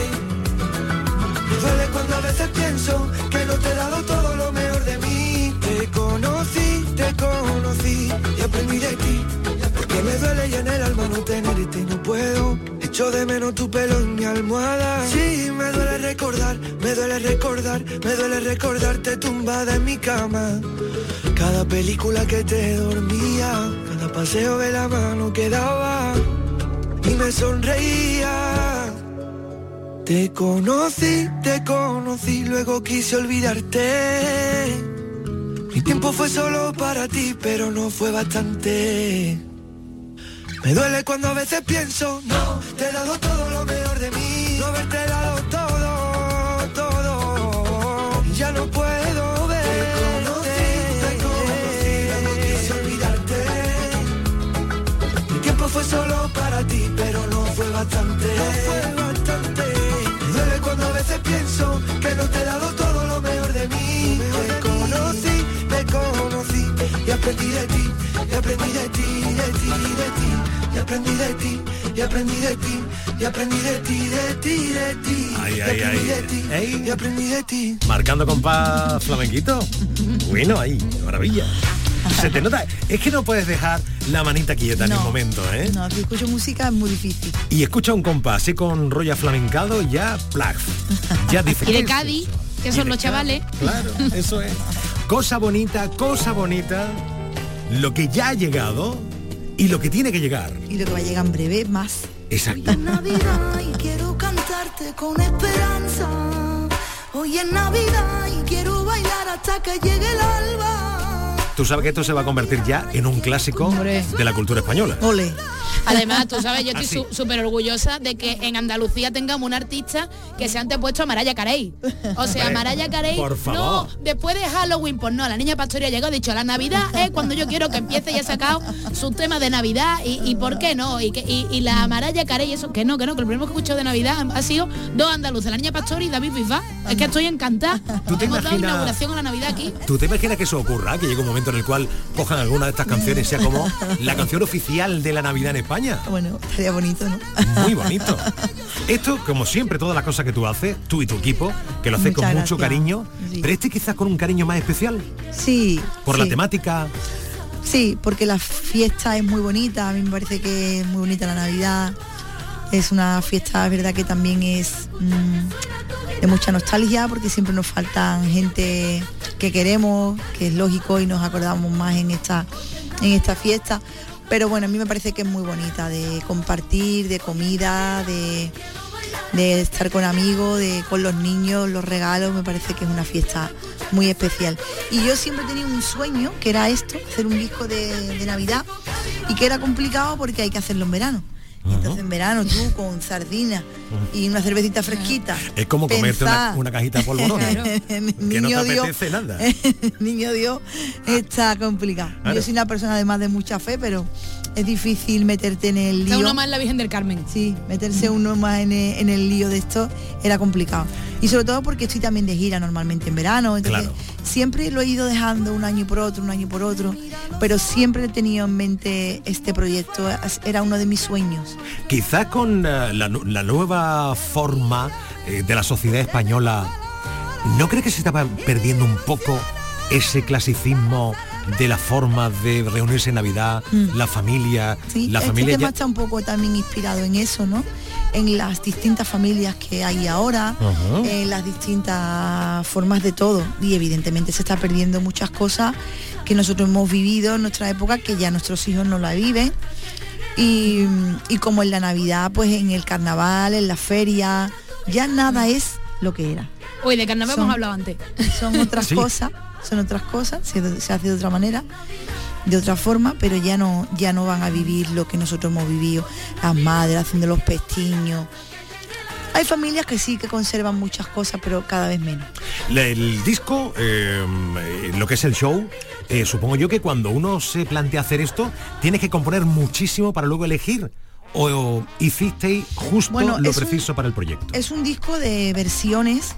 Me duele cuando a veces pienso que no te he dado todo lo mejor de mí. Te conocí, te conocí y aprendí de ti. Porque me duele ya en el alma no tenerte y no puedo. Echo de menos tu pelo en mi almohada. Sí, me duele recordar, me duele recordar, me duele recordarte tumbada en mi cama. Cada película que te dormía, cada paseo de la mano que daba y me sonreía. Te conocí, te conocí, luego quise olvidarte. Mi tiempo fue solo para ti, pero no fue bastante. Me duele cuando a veces pienso, no, te he dado todo lo mejor de mí. No haberte dado todo, todo, y ya no puedo ver. Te conocí, te conocí, luego quise olvidarte. Mi tiempo fue solo para ti, pero no fue bastante. No fue bastante. Cuando a veces pienso que no te he dado todo lo mejor de mí. Te conocí, te conocí y aprendí de ti, y aprendí de ti, de ti, de ti. Y aprendí de ti, y aprendí de ti, y aprendí de ti, de ti, de ti. Ay, y ay, aprendí ay. de ti, Ey. y aprendí de ti. Marcando compás flamenquito. Bueno, ahí, maravilla. Se te nota, es que no puedes dejar la manita quieta en No. el momento, ¿eh? No, si escucho música es muy difícil. Y escucha un compás, así con rollo flamencado, ya plag. Ya dice Y de ¿qué es Cádiz, eso? que Y son de los chavales. Claro, eso es. Cosa bonita, cosa bonita, lo que ya ha llegado y lo que tiene que llegar. Y lo que va a llegar en breve, más. Exacto. Hoy es Navidad y quiero cantarte con esperanza. Hoy es Navidad y quiero bailar hasta que llegue el alba. Tú sabes que esto se va a convertir ya en un clásico Hombre. de la cultura española. Ole. Además, tú sabes, yo estoy Así. su- súper orgullosa de que en Andalucía tengamos un artista que se ha antepuesto a Mariah Carey. O sea, Hombre, Mariah Carey, por favor. no, después de Halloween, pues no, la niña Pastori ha llegado, ha dicho, la Navidad es cuando yo quiero que empiece y ha sacado su tema de Navidad y, y ¿por qué no? Y, que, y, y la Mariah Carey, eso, que no, que no, que lo primero que he escuchado de Navidad ha sido dos andaluces, la niña Pastori y David Bisbal. Es que estoy encantada. ¿Tú te Hemos dado imaginas- inauguración a la Navidad aquí. ¿Tú te imaginas que eso ocurra? Que llegue un momento en el cual cojan alguna de estas canciones y sea como la canción oficial de la Navidad en España. Bueno, estaría bonito, ¿no? Muy bonito. Esto, como siempre, todas las cosas que tú haces, tú y tu equipo, que lo haces con Muchas mucho gracias. cariño, Sí. pero este quizás con un cariño más especial, Sí. por sí. la temática. Sí, porque la fiesta es muy bonita, a mí me parece que es muy bonita la Navidad. Es una fiesta, es verdad que también es mm, de mucha nostalgia, porque siempre nos faltan gente que queremos, que es lógico y nos acordamos más en esta, en esta fiesta. Pero bueno, a mí me parece que es muy bonita, de compartir, de comida, de, de estar con amigos, de con los niños, los regalos, me parece que es una fiesta muy especial. Y yo siempre he tenido un sueño, que era esto, hacer un disco de, de Navidad, y que era complicado porque hay que hacerlo en verano. Entonces en verano tú con sardina y una cervecita fresquita. Es como comerte una, pensar- una cajita de polvorones, que no te Niño Dios. apetece nada. Niño Dios, está complicado. Claro. Yo soy una persona además de mucha fe, pero es difícil meterte en el Está lío. uno más la Virgen del Carmen. Sí, meterse uno más en el, en el lío de esto era complicado. Y sobre todo porque estoy también de gira normalmente en verano, entonces Claro. siempre lo he ido dejando un año por otro, un año por otro, pero siempre he tenido en mente este proyecto, era uno de mis sueños. Quizás con eh, la, nu- la nueva forma eh, de la sociedad española, ¿no crees que se estaba perdiendo un poco ese clasicismo de la forma de reunirse en Navidad, mm. la familia, sí, la este familia tema ya... está un poco también inspirado en eso, ¿no? En las distintas familias que hay ahora, uh-huh. en las distintas formas de todo, y evidentemente se está perdiendo muchas cosas que nosotros hemos vivido en nuestra época, que ya nuestros hijos no la viven, y, y como en la Navidad, pues en el carnaval, en la feria, ya nada es lo que era. Uy, de carnaval son, hemos hablado antes. Son otras ¿Sí? cosas, son otras cosas, se, se hace de otra manera, de otra forma, pero ya no ya no van a vivir lo que nosotros hemos vivido, las madres haciendo los pestiños. Hay familias que sí que conservan muchas cosas, pero cada vez menos. El disco, eh, lo que es el show, eh, supongo yo que cuando uno se plantea hacer esto, tienes que componer muchísimo para luego elegir, o, o hicisteis justo bueno, lo preciso un, para el proyecto. Es un disco de versiones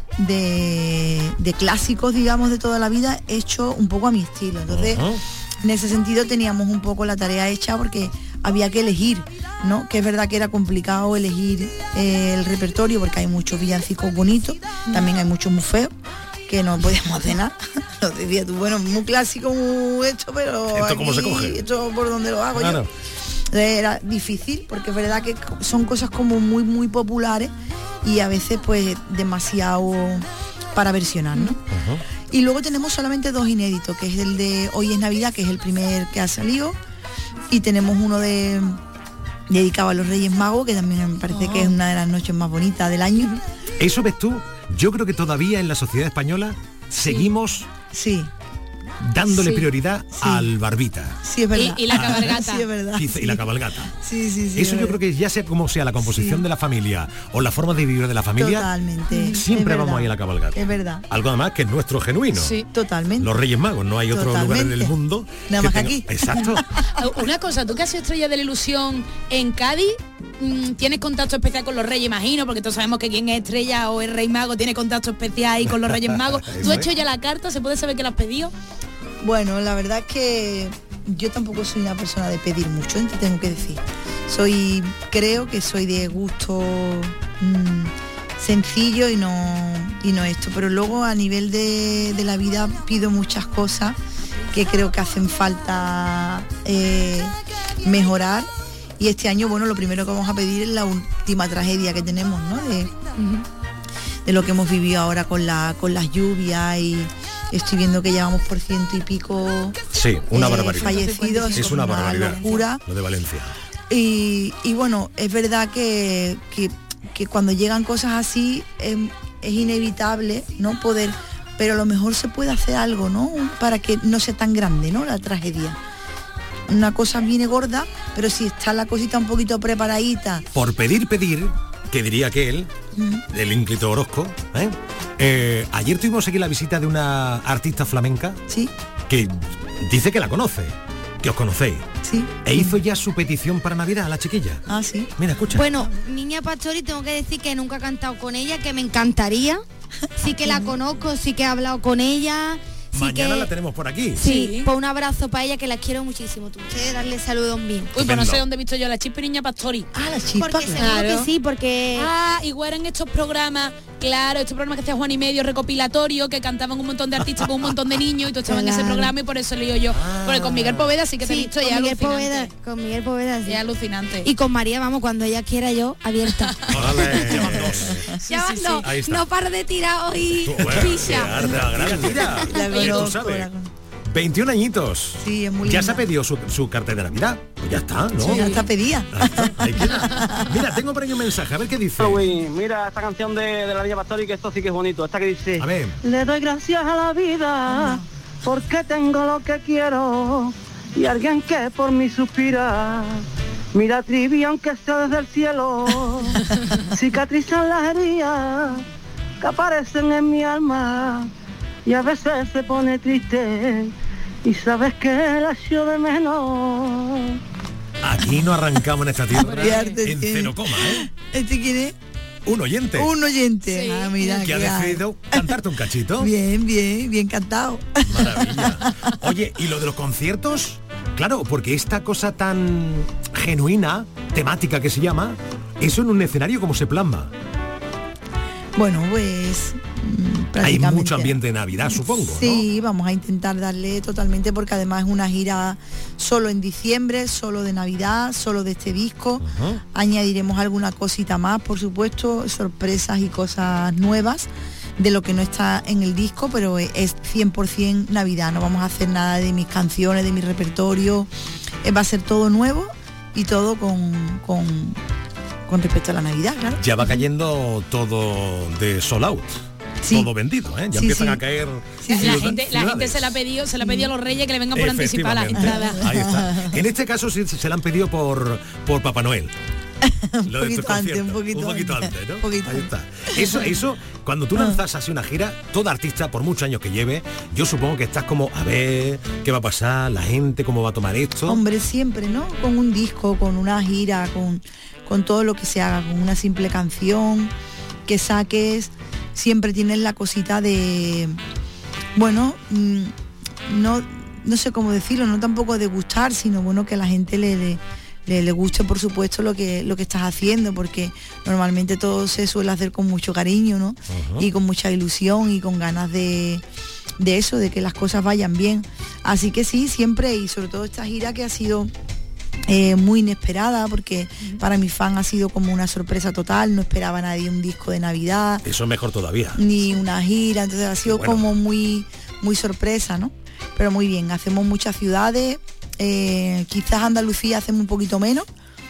de, de clásicos, digamos, de toda la vida, hecho un poco a mi estilo. Entonces, uh-huh. en ese sentido teníamos un poco la tarea hecha porque había que elegir, ¿no? Que es verdad que era complicado elegir eh, el repertorio porque hay muchos villancicos bonitos, también hay muchos muy feos que no podíamos hacer nada. Lo decía tú, bueno, muy clásico, muy hecho, pero ¿esto aquí, cómo se coge? Esto por donde lo hago claro. yo. Era difícil porque es verdad que son cosas como muy muy populares y a veces pues demasiado para versionar, ¿no? Uh-huh. Y luego tenemos solamente dos inéditos, que es el de Hoy es Navidad, que es el primer que ha salido, y tenemos uno de dedicado a los Reyes Magos, que también me parece oh. que es una de las noches más bonitas del año. Eso ves tú, yo creo que todavía en la sociedad española sí. seguimos sí. dándole sí. prioridad sí. al barbita. Sí, es verdad. Y, y la cabalgata. Sí, es verdad. Y, sí. y la cabalgata. Sí, sí, sí. Eso yo creo que ya sea como sea la composición sí. de la familia o la forma de vivir de la familia, totalmente. siempre vamos ahí a la cabalgata. Es verdad. Algo además que es nuestro genuino. Sí, totalmente. Los Reyes Magos, no hay otro totalmente. lugar en el mundo. Nada más tenga... aquí. Exacto. Una cosa, tú que has sido estrella de la ilusión en Cádiz, tienes contacto especial con los Reyes, imagino, porque todos sabemos que quien es estrella o es Rey Mago tiene contacto especial ahí con los Reyes Magos. ¿Tú has hecho ya la carta? ¿Se puede saber que la has pedido? Bueno, la verdad es que yo tampoco soy una persona de pedir mucho, ¿eh? Te tengo que decir. Soy, creo que soy de gusto mmm, sencillo y no, y no esto, pero luego a nivel de, de la vida pido muchas cosas que creo que hacen falta eh, mejorar. Y este año, bueno, lo primero que vamos a pedir es la última tragedia que tenemos, ¿no? De, uh-huh. de lo que hemos vivido ahora con la con las lluvias, y estoy viendo que llevamos por ciento y pico sí, una eh, barbaridad. fallecidos. Es una, una barbaridad. Locura. Lo de Valencia. Y, y bueno, es verdad que, que, que cuando llegan cosas así es, es inevitable no poder, pero a lo mejor se puede hacer algo, ¿no? Para que no sea tan grande, ¿no? La tragedia. Una cosa viene gorda, pero si está la cosita un poquito preparadita. Por pedir, pedir, que diría que él, mm. el ínclito Orozco, ¿eh? Eh, ayer tuvimos aquí la visita de una artista flamenca, sí, que dice que la conoce, que os conocéis. Sí. E hizo ya su petición para Navidad a la chiquilla. Ah, sí. Mira, escucha. Bueno, Niña Pastori, tengo que decir que nunca he cantado con ella, que me encantaría. Sí que la conozco, sí que he hablado con ella. Sí Mañana que, la tenemos por aquí. Sí, sí, pues un abrazo para ella, que la quiero muchísimo. Tú ustedes darle saludos bien. Uy, pues no sé dónde he visto yo a la Chispa y Niña Pastori. Ah, la Chispa. Porque claro. seguro que sí, porque... Ah, igual en estos programas, claro, estos programas que hacía Juan y Medio recopilatorio, que cantaban un montón de artistas con un montón de niños, y tú estabas claro. en ese programa, y por eso leí yo. Ah. Porque con Miguel Poveda sí que te sí, he visto, con ya Miguel alucinante. Poveda, con Miguel Poveda, sí. Es alucinante. Y con María, vamos, cuando ella quiera yo, abierta. Órale, ya van dos. Ya van sí, dos. sí. No paro de tirar hoy picha. veintiún añitos. Sí, es muy ya linda. se ha pedido su, su carta de Navidad. Pues ya está, ¿no? Sí, ya está pedida. Ahí queda. Mira, tengo por ahí un mensaje, a ver qué dice. Uy, mira esta canción de, de la Niña Pastori, que esto sí que es bonito. Esta que dice: a ver. Le doy gracias a la vida porque tengo lo que quiero y alguien que por mí suspira. Mira, Trivi, aunque sea desde el cielo, cicatrizan las heridas que aparecen en mi alma, y a veces se pone triste y sabes que la echo de menos. Aquí no arrancamos en esta tierra en ¿Quién? cero coma, ¿eh? ¿Este quién es? Un oyente. Un oyente. Sí. Ah, mira, que ha decidido cantarte un cachito. Bien, bien, bien cantado. Maravilla. Oye, ¿y lo de los conciertos? Claro, porque esta cosa tan genuina, temática que se llama, eso en un escenario, ¿cómo se plasma? Bueno, pues hay mucho ambiente de Navidad, supongo. Sí, ¿no? Vamos a intentar darle totalmente, porque además es una gira solo en diciembre, solo de Navidad, solo de este disco. Uh-huh. Añadiremos alguna cosita más, por supuesto, sorpresas y cosas nuevas de lo que no está en el disco, pero es cien por ciento Navidad. No vamos a hacer nada de mis canciones, de mi repertorio. Va a ser todo nuevo y todo con... con con respecto a la Navidad, claro. Ya va cayendo todo de sold out. Sí. Todo vendido, ¿eh? Ya sí, empiezan sí. a caer. Sí, sí. La, gente, la gente se la ha pedido, se la ha pedido a los Reyes que le vengan por anticipar la entrada. Ahí está. En este caso sí se la han pedido por por Papá Noel. un, poquito antes, un poquito un poquito antes, antes ¿no? Poquito. Ahí está. Eso, eso, cuando tú lanzas así una gira, todo artista, por muchos años que lleve, yo supongo que estás como, a ver, ¿qué va a pasar? La gente, ¿cómo va a tomar esto? Hombre, siempre, ¿no? Con un disco, con una gira, con, con todo lo que se haga, con una simple canción que saques, siempre tienes la cosita de, bueno, no, no sé cómo decirlo, no tampoco de gustar, sino bueno, que a la gente le... le Le, le guste, por supuesto, lo que lo que estás haciendo, porque normalmente todo se suele hacer con mucho cariño, ¿no? Uh-huh. Y con mucha ilusión y con ganas de, de eso, de que las cosas vayan bien. Así que sí, siempre, y sobre todo esta gira que ha sido eh, muy inesperada, porque uh-huh. para mi fan ha sido como una sorpresa total, no esperaba nadie un disco de Navidad. Eso es mejor todavía. Ni una gira, entonces ha sido bueno. como muy, muy sorpresa, ¿no? Pero muy bien, hacemos muchas ciudades. Eh, quizás Andalucía hacemos un poquito menos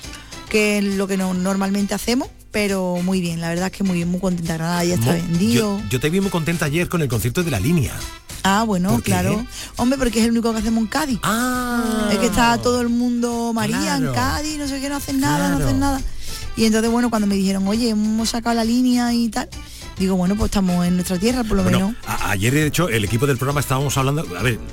que lo que no, normalmente hacemos, pero muy bien, la verdad es que muy bien, muy contenta. Granada ya está Mo, vendido. Yo, yo te vi muy contenta ayer con el concierto de La Línea. Ah, bueno, claro. Hombre, porque es el único que hacemos en Cádiz. Ah, es que está todo el mundo, María, claro. en Cádiz, no sé qué, no hacen nada, claro. no hacen nada. Y entonces, bueno, cuando me dijeron, oye, hemos sacado La Línea y tal, digo, bueno, pues estamos en nuestra tierra, por lo bueno, menos. A- ayer, de hecho, el equipo del programa estábamos hablando, a ver...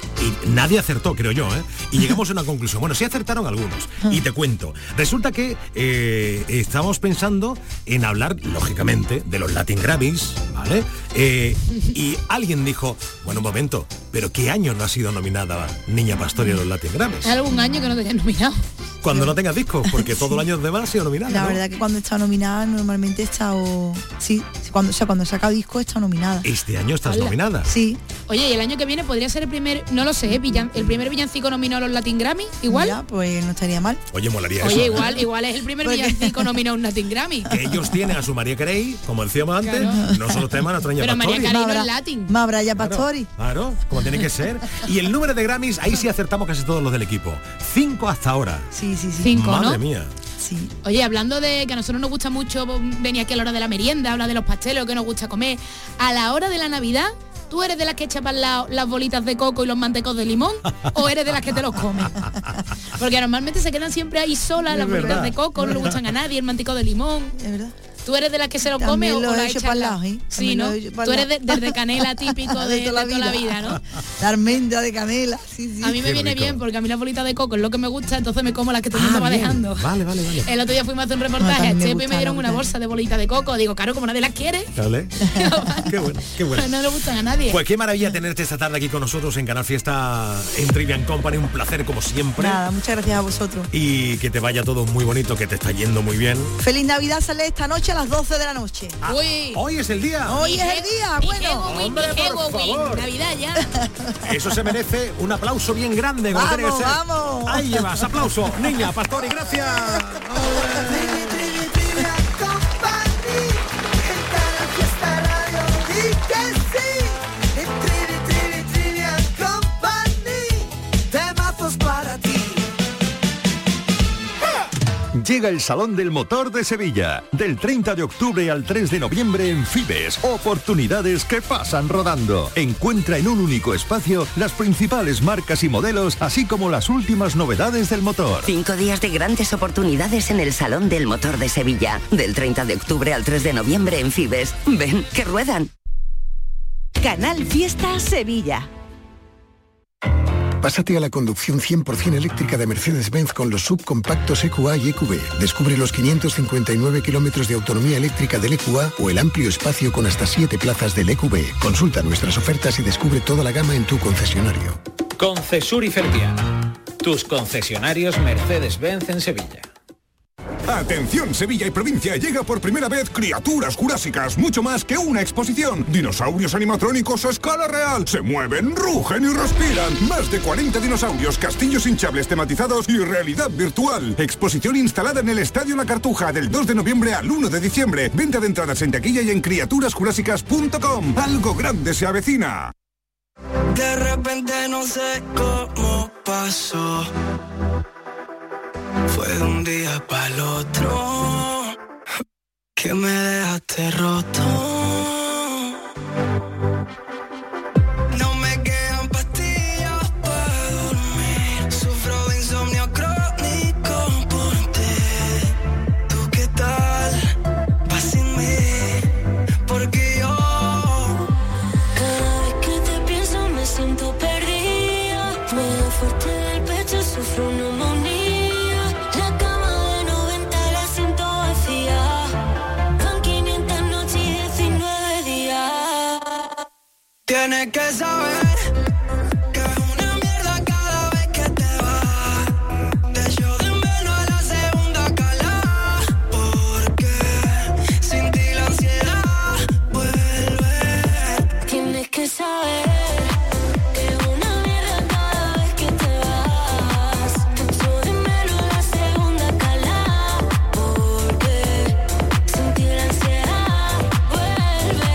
Y nadie acertó, creo yo, ¿eh? Y llegamos a una conclusión. Bueno, sí acertaron algunos. Y te cuento. Resulta que eh, estábamos pensando en hablar, lógicamente, de los Latin Grammys, ¿vale? Eh, y alguien dijo, bueno, un momento, ¿pero qué año no ha sido nominada Niña Pastori a los Latin Grammys? ¿Hay algún año que no te hayan nominado? Cuando no tengas discos, porque todos sí. los años demás ha sido nominada. La ¿no? verdad que cuando he estado nominada, normalmente he estado... Sí, cuando, o sea, cuando he sacado disco he estado nominada. Este año estás Hola. nominada. Sí. Oye, y el año que viene podría ser el primer, no lo sé, villan, el primer villancico nominado a los Latin Grammy, igual. Ya, pues no estaría mal. Oye, molaría Oye, eso. Oye, igual, igual es el primer villancico nominado a un Latin Grammy. Que ellos tienen a su María Carey, como decíamos antes, claro. nosotros tenemos a nuestra Niña Pero Pastori. María Carey no es Latin. Más Braya Pastori. Claro, claro, como tiene que ser. Y el número de Grammys, ahí sí acertamos casi todos los del equipo. Cinco hasta ahora. Sí, sí, sí. Cinco, Madre ¿no? mía. Sí. Oye, hablando de que a nosotros nos gusta mucho venir aquí a la hora de la merienda, hablar de los pasteles, o que nos gusta comer, a la hora de la Navidad, ¿tú eres de las que echas para el lado las bolitas de coco y los mantecos de limón? ¿O eres de las que te los comes? Porque normalmente se quedan siempre ahí solas las bolitas verdad. de coco, no le gustan a nadie, el manteco de limón. Es verdad. ¿Tú eres de las que se lo come o, lo o la he hecho echas para el lado, ¿eh? Sí, ¿no? Tú eres de, de, de canela típico de, de, toda, de toda la vida, ¿no? La almendra de canela, sí, sí. A mí me Qué viene rico. bien porque a mí la bolita de coco es lo que me gusta, entonces me como las que todo el mundo ah, va bien. dejando. Vale, vale, vale. El otro día fuimos a hacer un reportaje a Chepe y me dieron una bolsa de bolita de coco. Digo, claro, como nadie las quiere. Vale. Qué bueno, qué bueno. No le gustan a nadie. Pues qué maravilla tenerte esta tarde aquí con nosotros en Canal Fiesta en Trivian Company. Un placer como siempre. Nada, muchas gracias a vosotros. Y que te vaya todo muy bonito, que te está yendo muy bien. Feliz Navidad sale esta noche a las doce de la noche. Ah, Uy. Hoy es el día. Hoy es el día, bueno. Hombre, por favor. Navidad ya. Eso se merece un aplauso bien grande. Como tiene que Vamos, ser. vamos. Ahí llevas, aplauso. Niña Pastori, gracias. Llega el Salón del Motor de Sevilla, del treinta de octubre al tres de noviembre en Fibes. Oportunidades que pasan rodando. Encuentra en un único espacio las principales marcas y modelos, así como las últimas novedades del motor. Cinco días de grandes oportunidades en el Salón del Motor de Sevilla, del treinta de octubre al tres de noviembre en Fibes. Ven, que ruedan. Canal Fiesta Sevilla. Pásate a la conducción cien por ciento eléctrica de Mercedes-Benz con los subcompactos E Q A y E Q B. Descubre los quinientos cincuenta y nueve kilómetros de autonomía eléctrica del E Q A o el amplio espacio con hasta siete plazas del E Q B. Consulta nuestras ofertas y descubre toda la gama en tu concesionario. Concesur y Fervial, tus concesionarios Mercedes-Benz en Sevilla. Atención, Sevilla y provincia, llega por primera vez Criaturas Jurásicas, mucho más que una exposición. Dinosaurios animatrónicos a escala real, se mueven, rugen y respiran. Más de cuarenta dinosaurios, castillos hinchables tematizados y realidad virtual. Exposición instalada en el Estadio La Cartuja del dos de noviembre al uno de diciembre. Venta de entradas en taquilla y en criaturas jurásicas punto com. Algo grande se avecina. De repente no sé cómo pasó. Fue de un día para el otro que me dejaste roto. No me quedan pastillas para dormir. Sufro de insomnio crónico por ti. ¿Tú qué tal? Vas sin mí. Porque yo cada vez que te pienso me siento perdida. Me da fuerte del pecho, sufro una neumonía. Tienes que saber que es una mierda cada vez que te vas. Te echo de menos a la segunda cala. Porque sin ti la ansiedad vuelve. Tienes que saber que es una mierda cada vez que te vas. Te echo de menos a la segunda cala. Porque sin ti la ansiedad vuelve.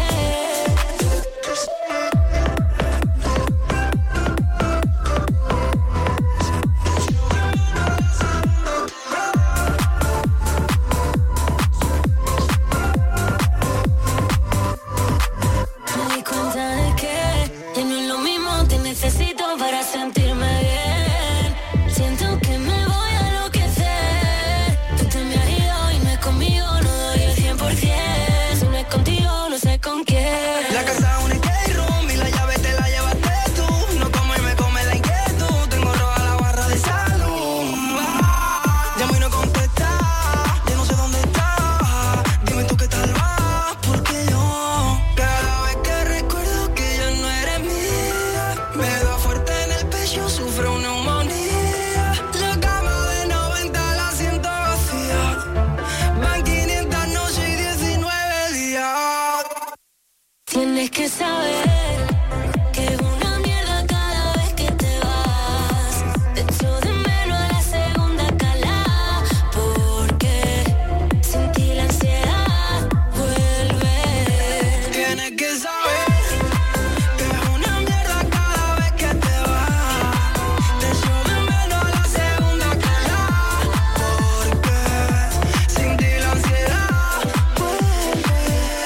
Para sentirme bien, siento que me voy a enloquecer. Tú te me has ido y no es conmigo, no doy el cien por ciento. Si no es contigo, no sé con quién. La casa única y room y la llave te la llevaste tú. No como y me come la inquietud. Tengo roja la barra de salud. Ah, llamo y no contesta. Yo no sé dónde está. Dime tú qué tal vas. Porque yo cada vez que recuerdo que ya no eres mía, me da fuerte en el pecho, sufro una neumonía. La cama de noventa la siento vacía. Van quinientas noches y diecinueve días. Tienes que saber que es una mierda cada vez que te vas. Te echo de menos a la segunda cala. Porque sin ti la ansiedad vuelve. Tienes que saber que es una mierda cada vez que te vas. Te echo de menos a la segunda cala. Porque sin ti la ansiedad vuelve.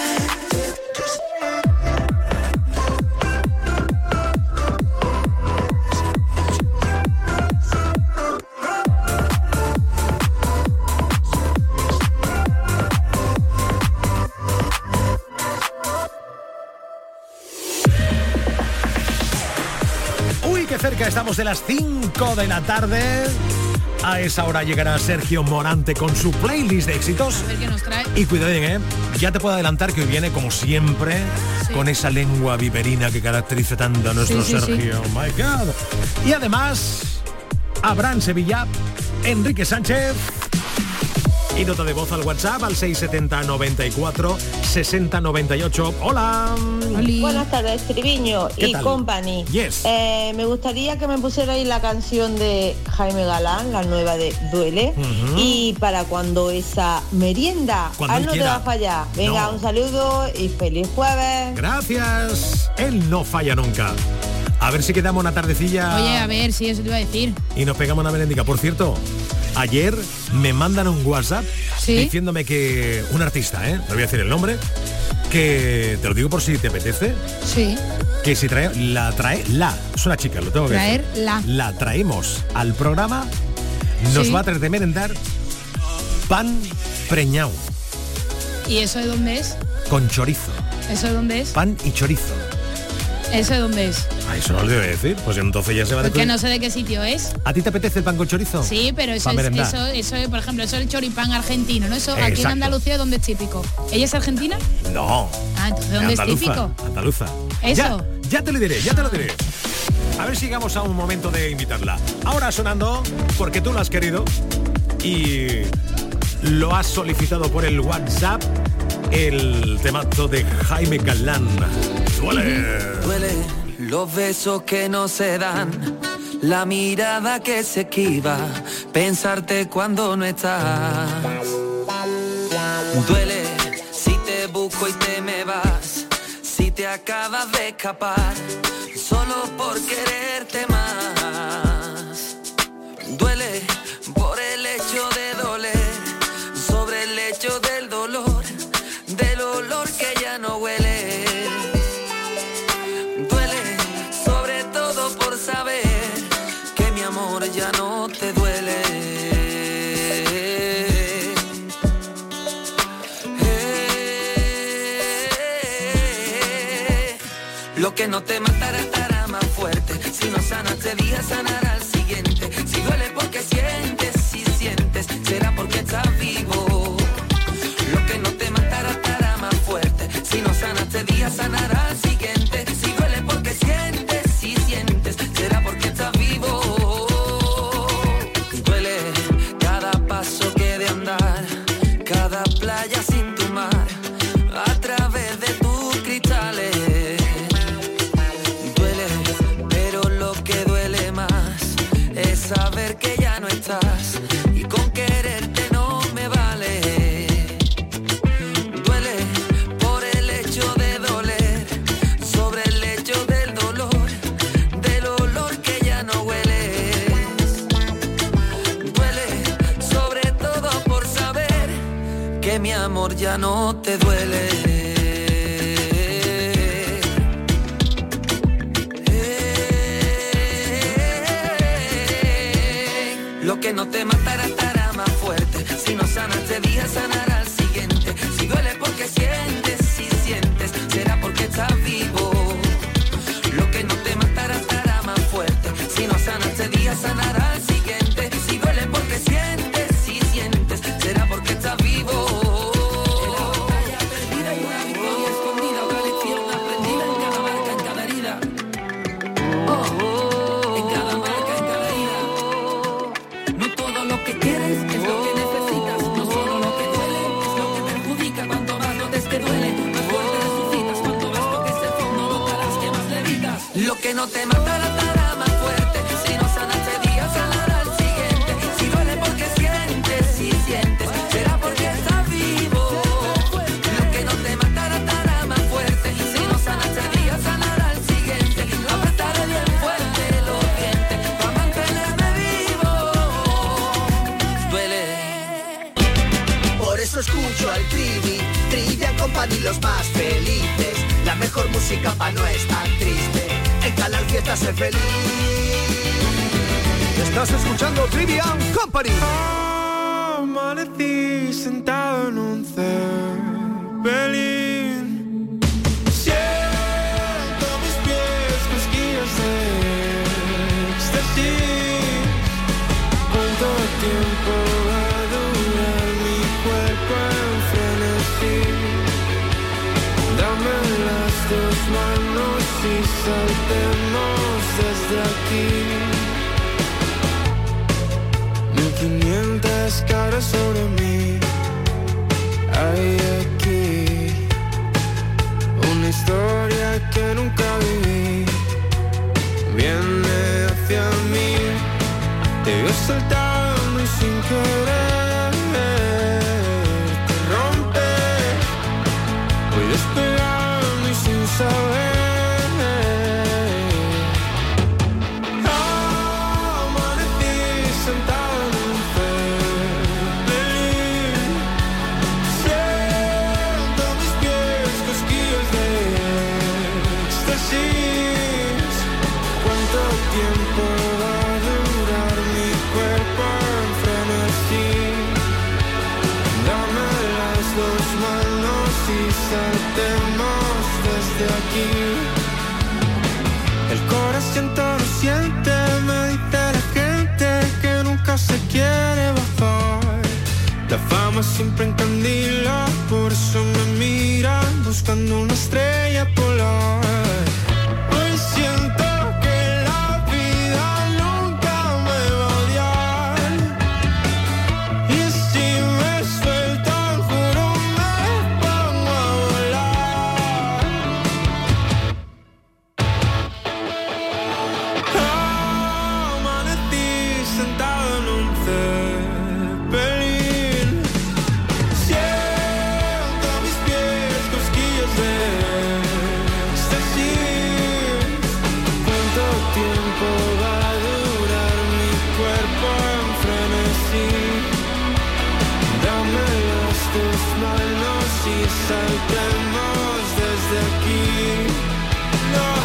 Uy, qué cerca estamos de las cinco de la tarde. A esa hora llegará Sergio Morante con su playlist de éxitos. A ver qué nos trae. Y cuidado, ¿eh? Ya te puedo adelantar que hoy viene, como siempre, Sí. con esa lengua viperina que caracteriza tanto a nuestro Sí, sí, Sergio. sí. Oh my God. Y además, Abraham Sevilla, Enrique Sánchez y nota de voz al WhatsApp al seis setenta noventa y cuatro sesenta noventa y ocho. Hola. Buenas tardes, Triviño ¿Qué y tal? company. Yes. Eh, me gustaría que me pusierais la canción de Jaime Galán, la nueva de Duele, Ujú. y para cuando esa merienda. Cuando Ah, él no te quiera. va a fallar. Venga, No. un saludo y feliz jueves. Gracias. Él no falla nunca. A ver si quedamos una tardecilla Oye, a ver, sí, eso te iba a decir. y nos pegamos una merendica. Por cierto, ayer me mandan un WhatsApp ¿Sí? diciéndome que un artista, ¿eh? No voy a decir el nombre, que te lo digo por si te apetece, Sí. que si trae, la trae, la, es una chica, lo tengo que Traer decir. la. La traemos al programa, nos Sí. va a traer de merendar pan preñado ¿Y eso de dónde es? con chorizo. ¿Eso de dónde es? Pan y chorizo. ¿Eso de dónde es? Ah, eso no lo debo decir, pues entonces ya se va de Porque no sé de qué sitio es. ¿A ti te apetece el pan con chorizo? Sí, pero eso Pa' es, merendar. eso, eso es, por ejemplo, eso es el choripán argentino, ¿no? Eso aquí en Exacto. Andalucía, ¿dónde es típico? ¿Ella es argentina? No. Ah, entonces ¿dónde Andaluza, es típico? Andaluza. Eso. Ya, ya te lo diré, ya te lo diré. A ver si llegamos a un momento de invitarla. Ahora sonando, porque tú lo has querido. Y lo has solicitado por el WhatsApp, el temazo de Jaime Galán. Duele. Duele los besos que no se dan, la mirada que se esquiva, pensarte cuando no estás. Duele si te busco y te me vas, si te acabas de escapar, solo por quererte más. Duele por el hecho de doler, sobre el hecho del dolor, del olor que ya no huele. Duele sobre todo por saber que mi amor ya no te duele. Lo que no te matará estará más fuerte. Si no sanas este día, sanará al siguiente. Si duele porque sientes, si sientes, será porque estás vivo. Lo que no te matará estará más fuerte. Si no sanas este día, sanará al siguiente. Si duele porque sientes, si sientes, será porque estás vivo. Duele cada paso que de andar, cada playa sin tu mar, a través de tus cristales. Saber que ya no estás y con quererte no me vale. Duele por el hecho de doler, sobre el hecho del dolor, del olor que ya no hueles. Duele sobre todo por saber que mi amor ya no te duele. Lo que no te matará estará más fuerte. Si no sanas este día, sanará al siguiente. Si duele porque sientes, si sientes, será porque estás vivo. Lo que no te matará estará más fuerte. Si no sanas este día, sanará al siguiente. Si duele porque sientes, si sientes, será porque estás vivo. En la batalla perdida y una victoria escondida, una lección aprendida en cada marca, en cada herida. Oh, oh, en cada marca, en cada herida. Lo que quieres es lo que necesitas, no solo lo que duele es lo que perjudica. Cuanto más notes que duele, más fuerte resucitas. Cuanto más toques el fondo, notarás que más levitas. Lo que no te matará estará más fuerte. Si no sanas este día, sanará al siguiente. Si duele porque sientes, si sientes, será porque estás vivo. Lo que no te matará estará más fuerte. Si no sanas este día, sanará al siguiente. Apretaré bien fuerte los dientes para mantenerme vivo. Por eso escucho al Trivi, Trivian Company, los más felices. La mejor música pa' no estar triste. En Canal Fiesta sé feliz. Estás escuchando Trivian Company. Amanecí sentado en un Zeppelin. Siento mis pies cosquillas de éxtasis. ¿Cuánto tiempo va a durar mi cuerpo en frenesí? Dame las dos manos y saltemos desde aquí. Mil quinientas caras sobre mí. Hay aquí una historia que nunca viví. Viene hacia mí. Te veo saltando y sin querer te rompe. Voy despegando y sin saber. Amanecí sentado en un Zeppelin. Siento mis pies cosquillas de éxtasis. ¿Cuánto tiempo va a durar mi cuerpo en frenesí? Dame las dos manos y saltemos desde aquí. El corazón todo lo siente, me dice la gente que nunca se quiere bajar. La fama siempre encandila, por eso me miran buscando una estrella polar. Hoy siento que la vida nunca me va a odiar. Y si me manos y saltemos desde aquí. No.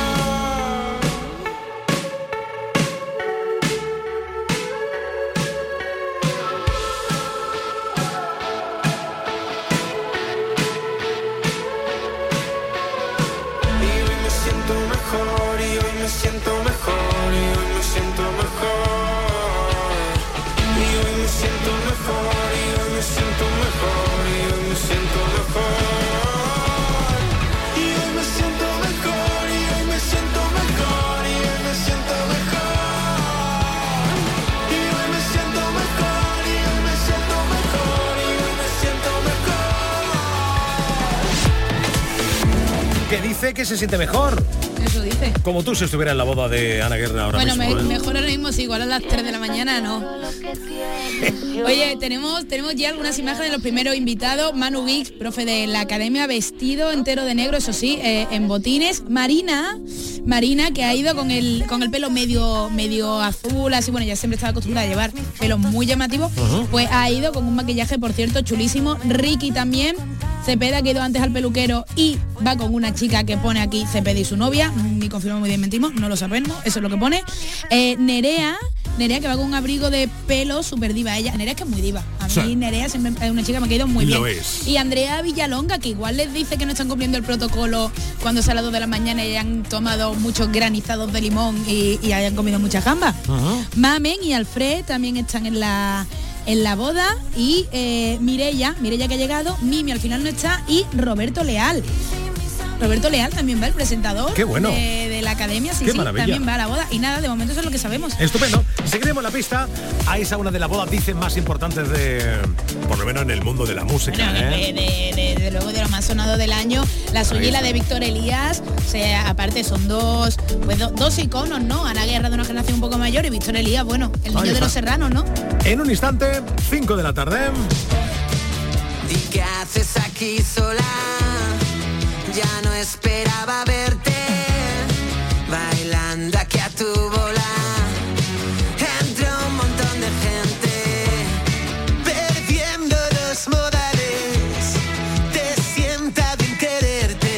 Me siento mejor y hoy me siento mejor y hoy me siento mejor y hoy me siento mejor y hoy me siento mejor y hoy me siento mejor y hoy me siento mejor y hoy me siento mejor y hoy me siento mejor y hoy me siento mejor y hoy me siento mejor. ¿Qué dice que se siente mejor? Eso dice. Como tú si estuviera en la boda de Ana Guerra ahora bueno, mismo. Bueno, me, ¿eh? mejor ahora mismo sí, igual a las tres de la mañana no. Oye, tenemos, tenemos ya algunas imágenes de los primeros invitados. Manu Guix, profe de la academia, vestido entero de negro, eso sí, eh, en botines. Marina, Marina, que ha ido con el, con el pelo medio, medio azul, así, bueno, ya siempre estaba acostumbrada a llevar pelo muy llamativo, uh-huh. Pues ha ido con un maquillaje, por cierto, chulísimo. Ricky también. Cepeda, que ha ido antes al peluquero y va con una chica que pone aquí Cepeda y su novia, ni confirmo muy bien mentimos, no lo sabemos, eso es lo que pone. Eh, Nerea, Nerea que va con un abrigo de pelo súper diva, ella, Nerea es que es muy diva, a mí sí. Nerea siempre es una chica que me ha quedado muy bien. Lo es. Y Andrea Villalonga, que igual les dice que no están cumpliendo el protocolo cuando sea a las dos de la mañana y han tomado muchos granizados de limón y, y hayan comido muchas gambas. Uh-huh. Mamen y Alfred también están en la... en la boda y eh, Mireia, Mireia que ha llegado, Mimi al final no está y Roberto Leal. Roberto Leal también va, el presentador. Qué bueno. de, de la academia, sí, Qué sí, maravilla. También va a la boda. Y nada, de momento eso es lo que sabemos. Estupendo. Seguiremos la pista a esa una de las bodas, dicen, más importantes de, por lo menos en el mundo de la música. Bueno, ¿eh? de, de, de, de luego de lo más sonado del año, la suya y la de Víctor Elías. O sea, aparte son dos, pues do, dos iconos, ¿no? Ana Guerra de una generación un poco mayor y Víctor Elías, bueno, el niño de los Serranos, ¿no? En un instante, cinco de la tarde. ¿Y qué haces aquí sola? Ya no esperaba verte bailando aquí a tu bola entre un montón de gente perdiendo los modales. Te sienta bien quererte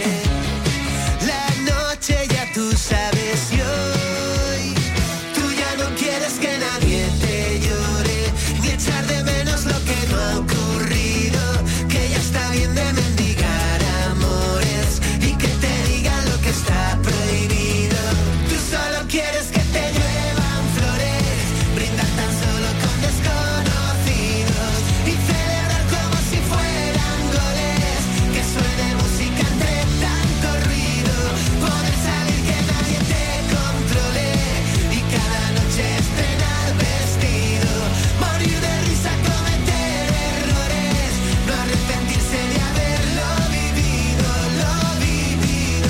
la noche, ya tú sabes, y hoy tú ya no quieres que nadie te llore ni echar de menos lo que no ha ocurrido, que ya está bien de mendigar amores y que te digan lo que está prohibido. Tú solo quieres que te lluevan flores, brindar tan solo con desconocidos y celebrar como si fueran goles, que suene música entre tanto ruido, poder salir que nadie te controle y cada noche estrenar vestido, morir de risa, cometer errores, no arrepentirse de haberlo vivido, lo vivido.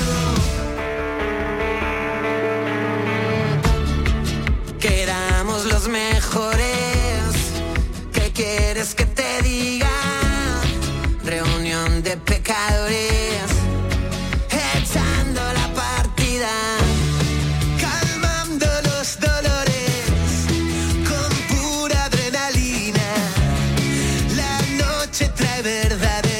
Que éramos los mejores, ¿qué quieres que te diga? Reunión de pecadores, echando la partida, calmando los dolores, con pura adrenalina. La noche trae verdades